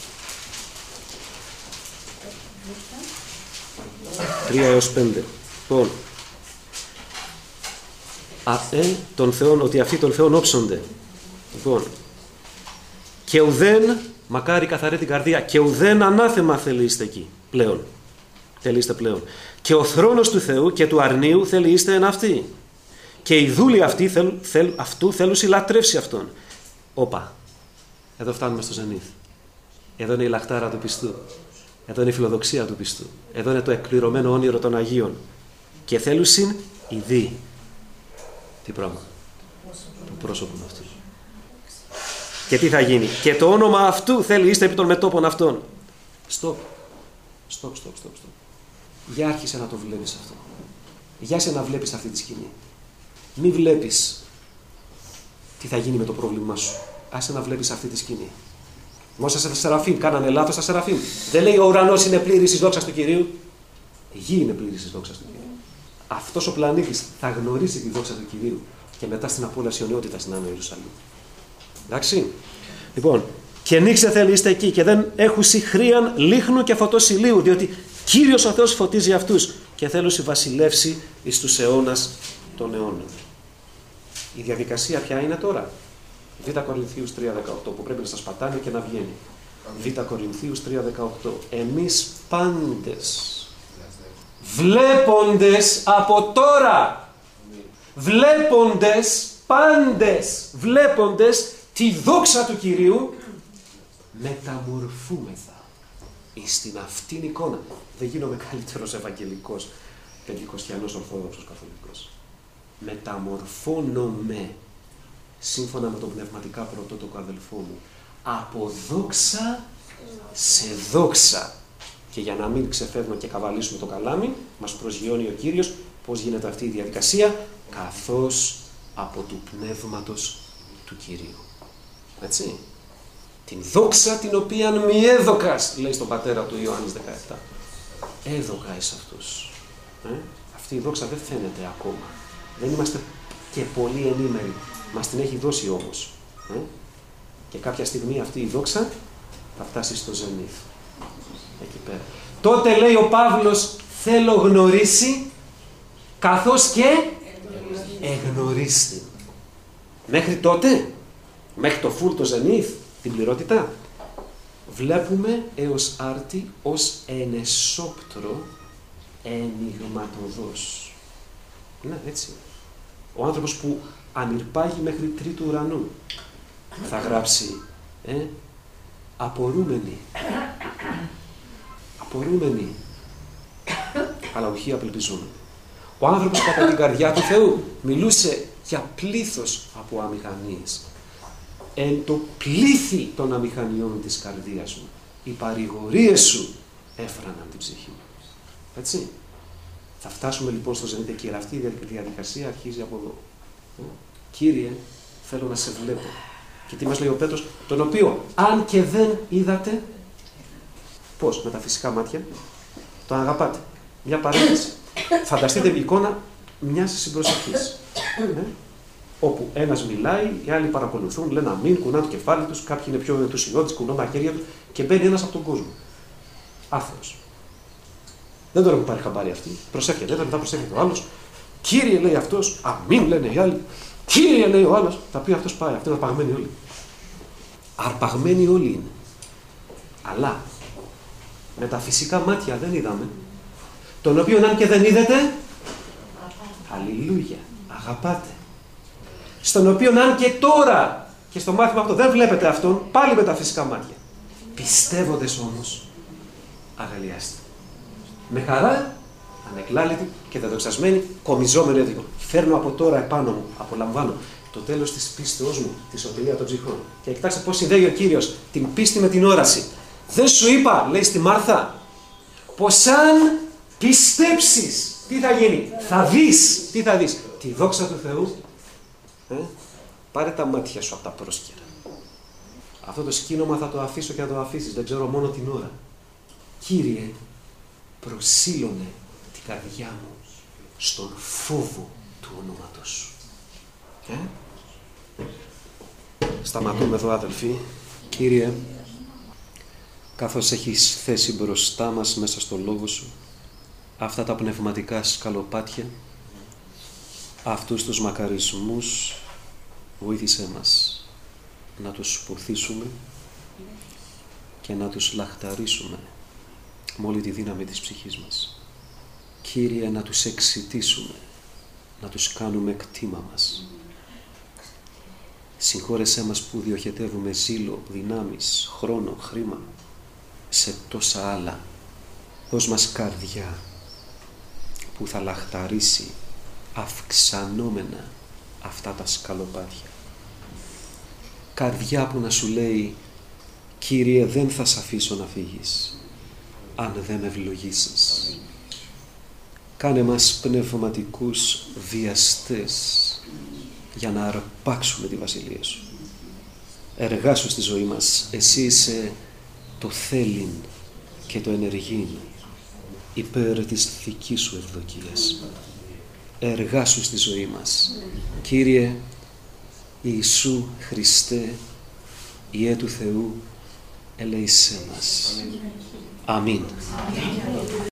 τρία έως πέντε. Λοιπόν. Α, ε, των Θεών, ότι αυτοί των Θεών όψονται. Λοιπόν, και ουδέν, μακάρι καθαρή την καρδία, και ουδέν ανάθεμα θέλει είστε εκεί πλέον. Θέλει είστε πλέον. Και ο θρόνος του Θεού και του αρνίου θέλει είστε εν αυτή. Και οι δούλοι αυτοί θέλ, θέλ, αυτού θέλουν συλλατρεύσει αυτόν. Όπα, εδώ φτάνουμε στο ζενήθ. Εδώ είναι η λαχτάρα του πιστού. Εδώ είναι η φιλοδοξία του πιστού. Εδώ είναι το εκπληρωμένο όνειρο των Αγίων. Και θέλουσιν οι δι. Τι πράγμα? Το πρόσωπο αυτού. Και τι θα γίνει? Και το όνομα αυτού θέλει είστε επί των μετώπων αυτών. Στοπ. Στοπ, στοπ, στοπ. Για άρχισε να το βλέπεις αυτό. Για σε να βλέπεις αυτή τη σκηνή. Μη βλέπεις τι θα γίνει με το πρόβλημά σου. Άσε να βλέπεις αυτή τη σκηνή. Μόσα σε Σεραφείμ, κάνανε λάθος τα Σεραφείμ. Δεν λέει ο ουρανός είναι πλήρης της δόξας του Κυρίου. Η γη είναι πλήρης της δόξας του Κυρίου. Αυτός ο πλανήτης θα γνωρίσει τη δόξα του Κυρίου και μετά στην απόλαυση αιωνιότητα στην Άνω Ιερουσαλήμ. Εντάξει. Λοιπόν, και νίξε θέλει είστε εκεί και δεν έχουσι χρίαν λίχνου και φωτός ηλίου, διότι Κύριος ο Θεός φωτίζει αυτούς και θέλουσι βασιλεύσει εις τους αιώνας των αιώνων. Η διαδικασία ποια είναι τώρα? Β' Κορινθίους τρία δεκαοκτώ, που πρέπει να σας πατάνε και να βγαίνει. Β' Κορινθίους τρία δεκαοκτώ. Εμείς πάντες, βλέποντες από τώρα, βλέποντες, πάντες, βλέποντες τη δόξα του Κυρίου, μεταμορφούμεθα εις την αυτήν εικόνα. Δεν γίνομαι καλύτερος Ευαγγελικός, Πεντηκοστιανός, Ορθόδοξος, Καθολικός. Μεταμορφώνομαι σύμφωνα με το πνευματικά πρωτότοκο αδελφό μου, από δόξα σε δόξα. Και για να μην ξεφεύγουμε και καβαλήσουμε το καλάμι, μας προσγειώνει ο Κύριος πώς γίνεται αυτή η διαδικασία, καθώς από του πνεύματος του Κυρίου. Έτσι. Την δόξα την οποία μη έδωκας, λέει στον πατέρα του Ιωάννης δεκαεπτά. Έδωκα εις αυτούς. Ε? Αυτή η δόξα δεν φαίνεται ακόμα. Δεν είμαστε και πολύ ενήμεροι. Μας την έχει δώσει όμως. Ε? Και κάποια στιγμή αυτή η δόξα θα φτάσει στο ζενήθ. Εκεί πέρα. Τότε λέει ο Παύλος, θέλω γνωρίσει καθώς και εγνωρίστη. Μέχρι τότε, μέχρι το φουλ το ζενήθ, την πληρότητα, βλέπουμε έως άρτη ως ενεσόπτρο ενιγματοδός. Ναι, έτσι. Ο άνθρωπος που ανηρπάγει μέχρι τρίτου ουρανού θα γράψει ε, απορούμενοι. Απορούμενοι. Αλλά όχι απελπιζόμενοι. Ο άνθρωπος κατά την καρδιά του Θεού μιλούσε για πλήθος από αμηχανίες. Εν το πλήθη των αμηχανιών της καρδίας μου, οι παρηγορίες σου έφραναν την ψυχή μου. Έτσι. Θα φτάσουμε λοιπόν στο ζενήθ και αυτή η διαδικασία αρχίζει από εδώ. Κύριε, θέλω να σε βλέπω. Και τι μας λέει ο Πέτρος, τον οποίο αν και δεν είδατε, πώς, με τα φυσικά μάτια, τον αγαπάτε. Μια παρένθεση. Φανταστείτε η εικόνα μιας συμπροσευχής. Ε? Όπου ένας μιλάει, οι άλλοι παρακολουθούν, λένε αμήν, κουνά το κεφάλι τους, κάποιοι είναι πιο ενθουσιώδεις, κουνούν τα χέρια τους και μπαίνει ένας από τον κόσμο. Άθεος. Δεν τον έχουν πάρει χαμπάρι αυτοί. Προσεύχεται, μετά προσεύχεται ο άλλος. Κύριε, λέει αυτός, αμήν, λένε οι άλλοι. Κύριε, λέει ο άλλος, θα πει αυτός πάει. Αυτοί είναι αρπαγμένοι όλοι. Αρπαγμένοι όλοι είναι. Αλλά με τα φυσικά μάτια δεν είδαμε. Τον οποίο αν και δεν είδετε, αλληλούια, αγαπάτε. Στον οποίο αν και τώρα και στο μάθημα αυτό δεν βλέπετε αυτόν, πάλι με τα φυσικά μάτια. Πιστεύοντες όμως, αγαλιάστε. Με χαρά, ανεκλάλητη και δεδοξασμένη, κομιζόμενη έδικο. Φέρνω από τώρα επάνω μου, απολαμβάνω το τέλος της πίστεώς μου, τη σωτηρία των ψυχών. Και κοιτάξτε πώς συνδέει ο Κύριος την πίστη με την όραση. Δεν σου είπα, λέει στη Μάρθα, πως αν πιστέψεις, τι θα γίνει, θα δεις, τι θα δεις, τη δόξα του Θεού. Ε? Πάρε τα μάτια σου από τα πρόσκαιρα. Αυτό το σκήνομα θα το αφήσω και θα το αφήσεις, δεν ξέρω μόνο την ώρα. Κύριε, προσήλωνε την καρδιά μου στον φόβο του ονόματος σου. Ε? Σταματούμε εδώ, αδελφοί. Κύριε, καθώς έχεις θέσει μπροστά μας μέσα στο λόγο σου αυτά τα πνευματικά σκαλοπάτια, αυτούς τους μακαρισμούς, βοήθησέ μας να τους ποθήσουμε και να τους λαχταρίσουμε με όλη τη δύναμη της ψυχής μας. Κύριε, να τους εξητήσουμε, να τους κάνουμε κτήμα μας. Συγχώρεσέ μας που διοχετεύουμε ζήλο, δυνάμεις, χρόνο, χρήμα σε τόσα άλλα. Δώσ' μας καρδιά που θα λαχταρίσει αυξανόμενα αυτά τα σκαλοπάτια. Καρδιά που να σου λέει, Κύριε, δεν θα σ' αφήσω να φύγεις αν δεν με ευλογήσεις. Κάνε μας πνευματικούς βιαστές για να αρπάξουμε τη βασιλεία σου. Εργάσου στη ζωή μας. Εσύ είσαι το θέλειν και το ενεργήν υπέρ της δικής σου ευδοκίας. Εργάσου στη ζωή μας. Κύριε Ιησού Χριστέ, Υιέ του Θεού, ελέησέ μας. Αμήν.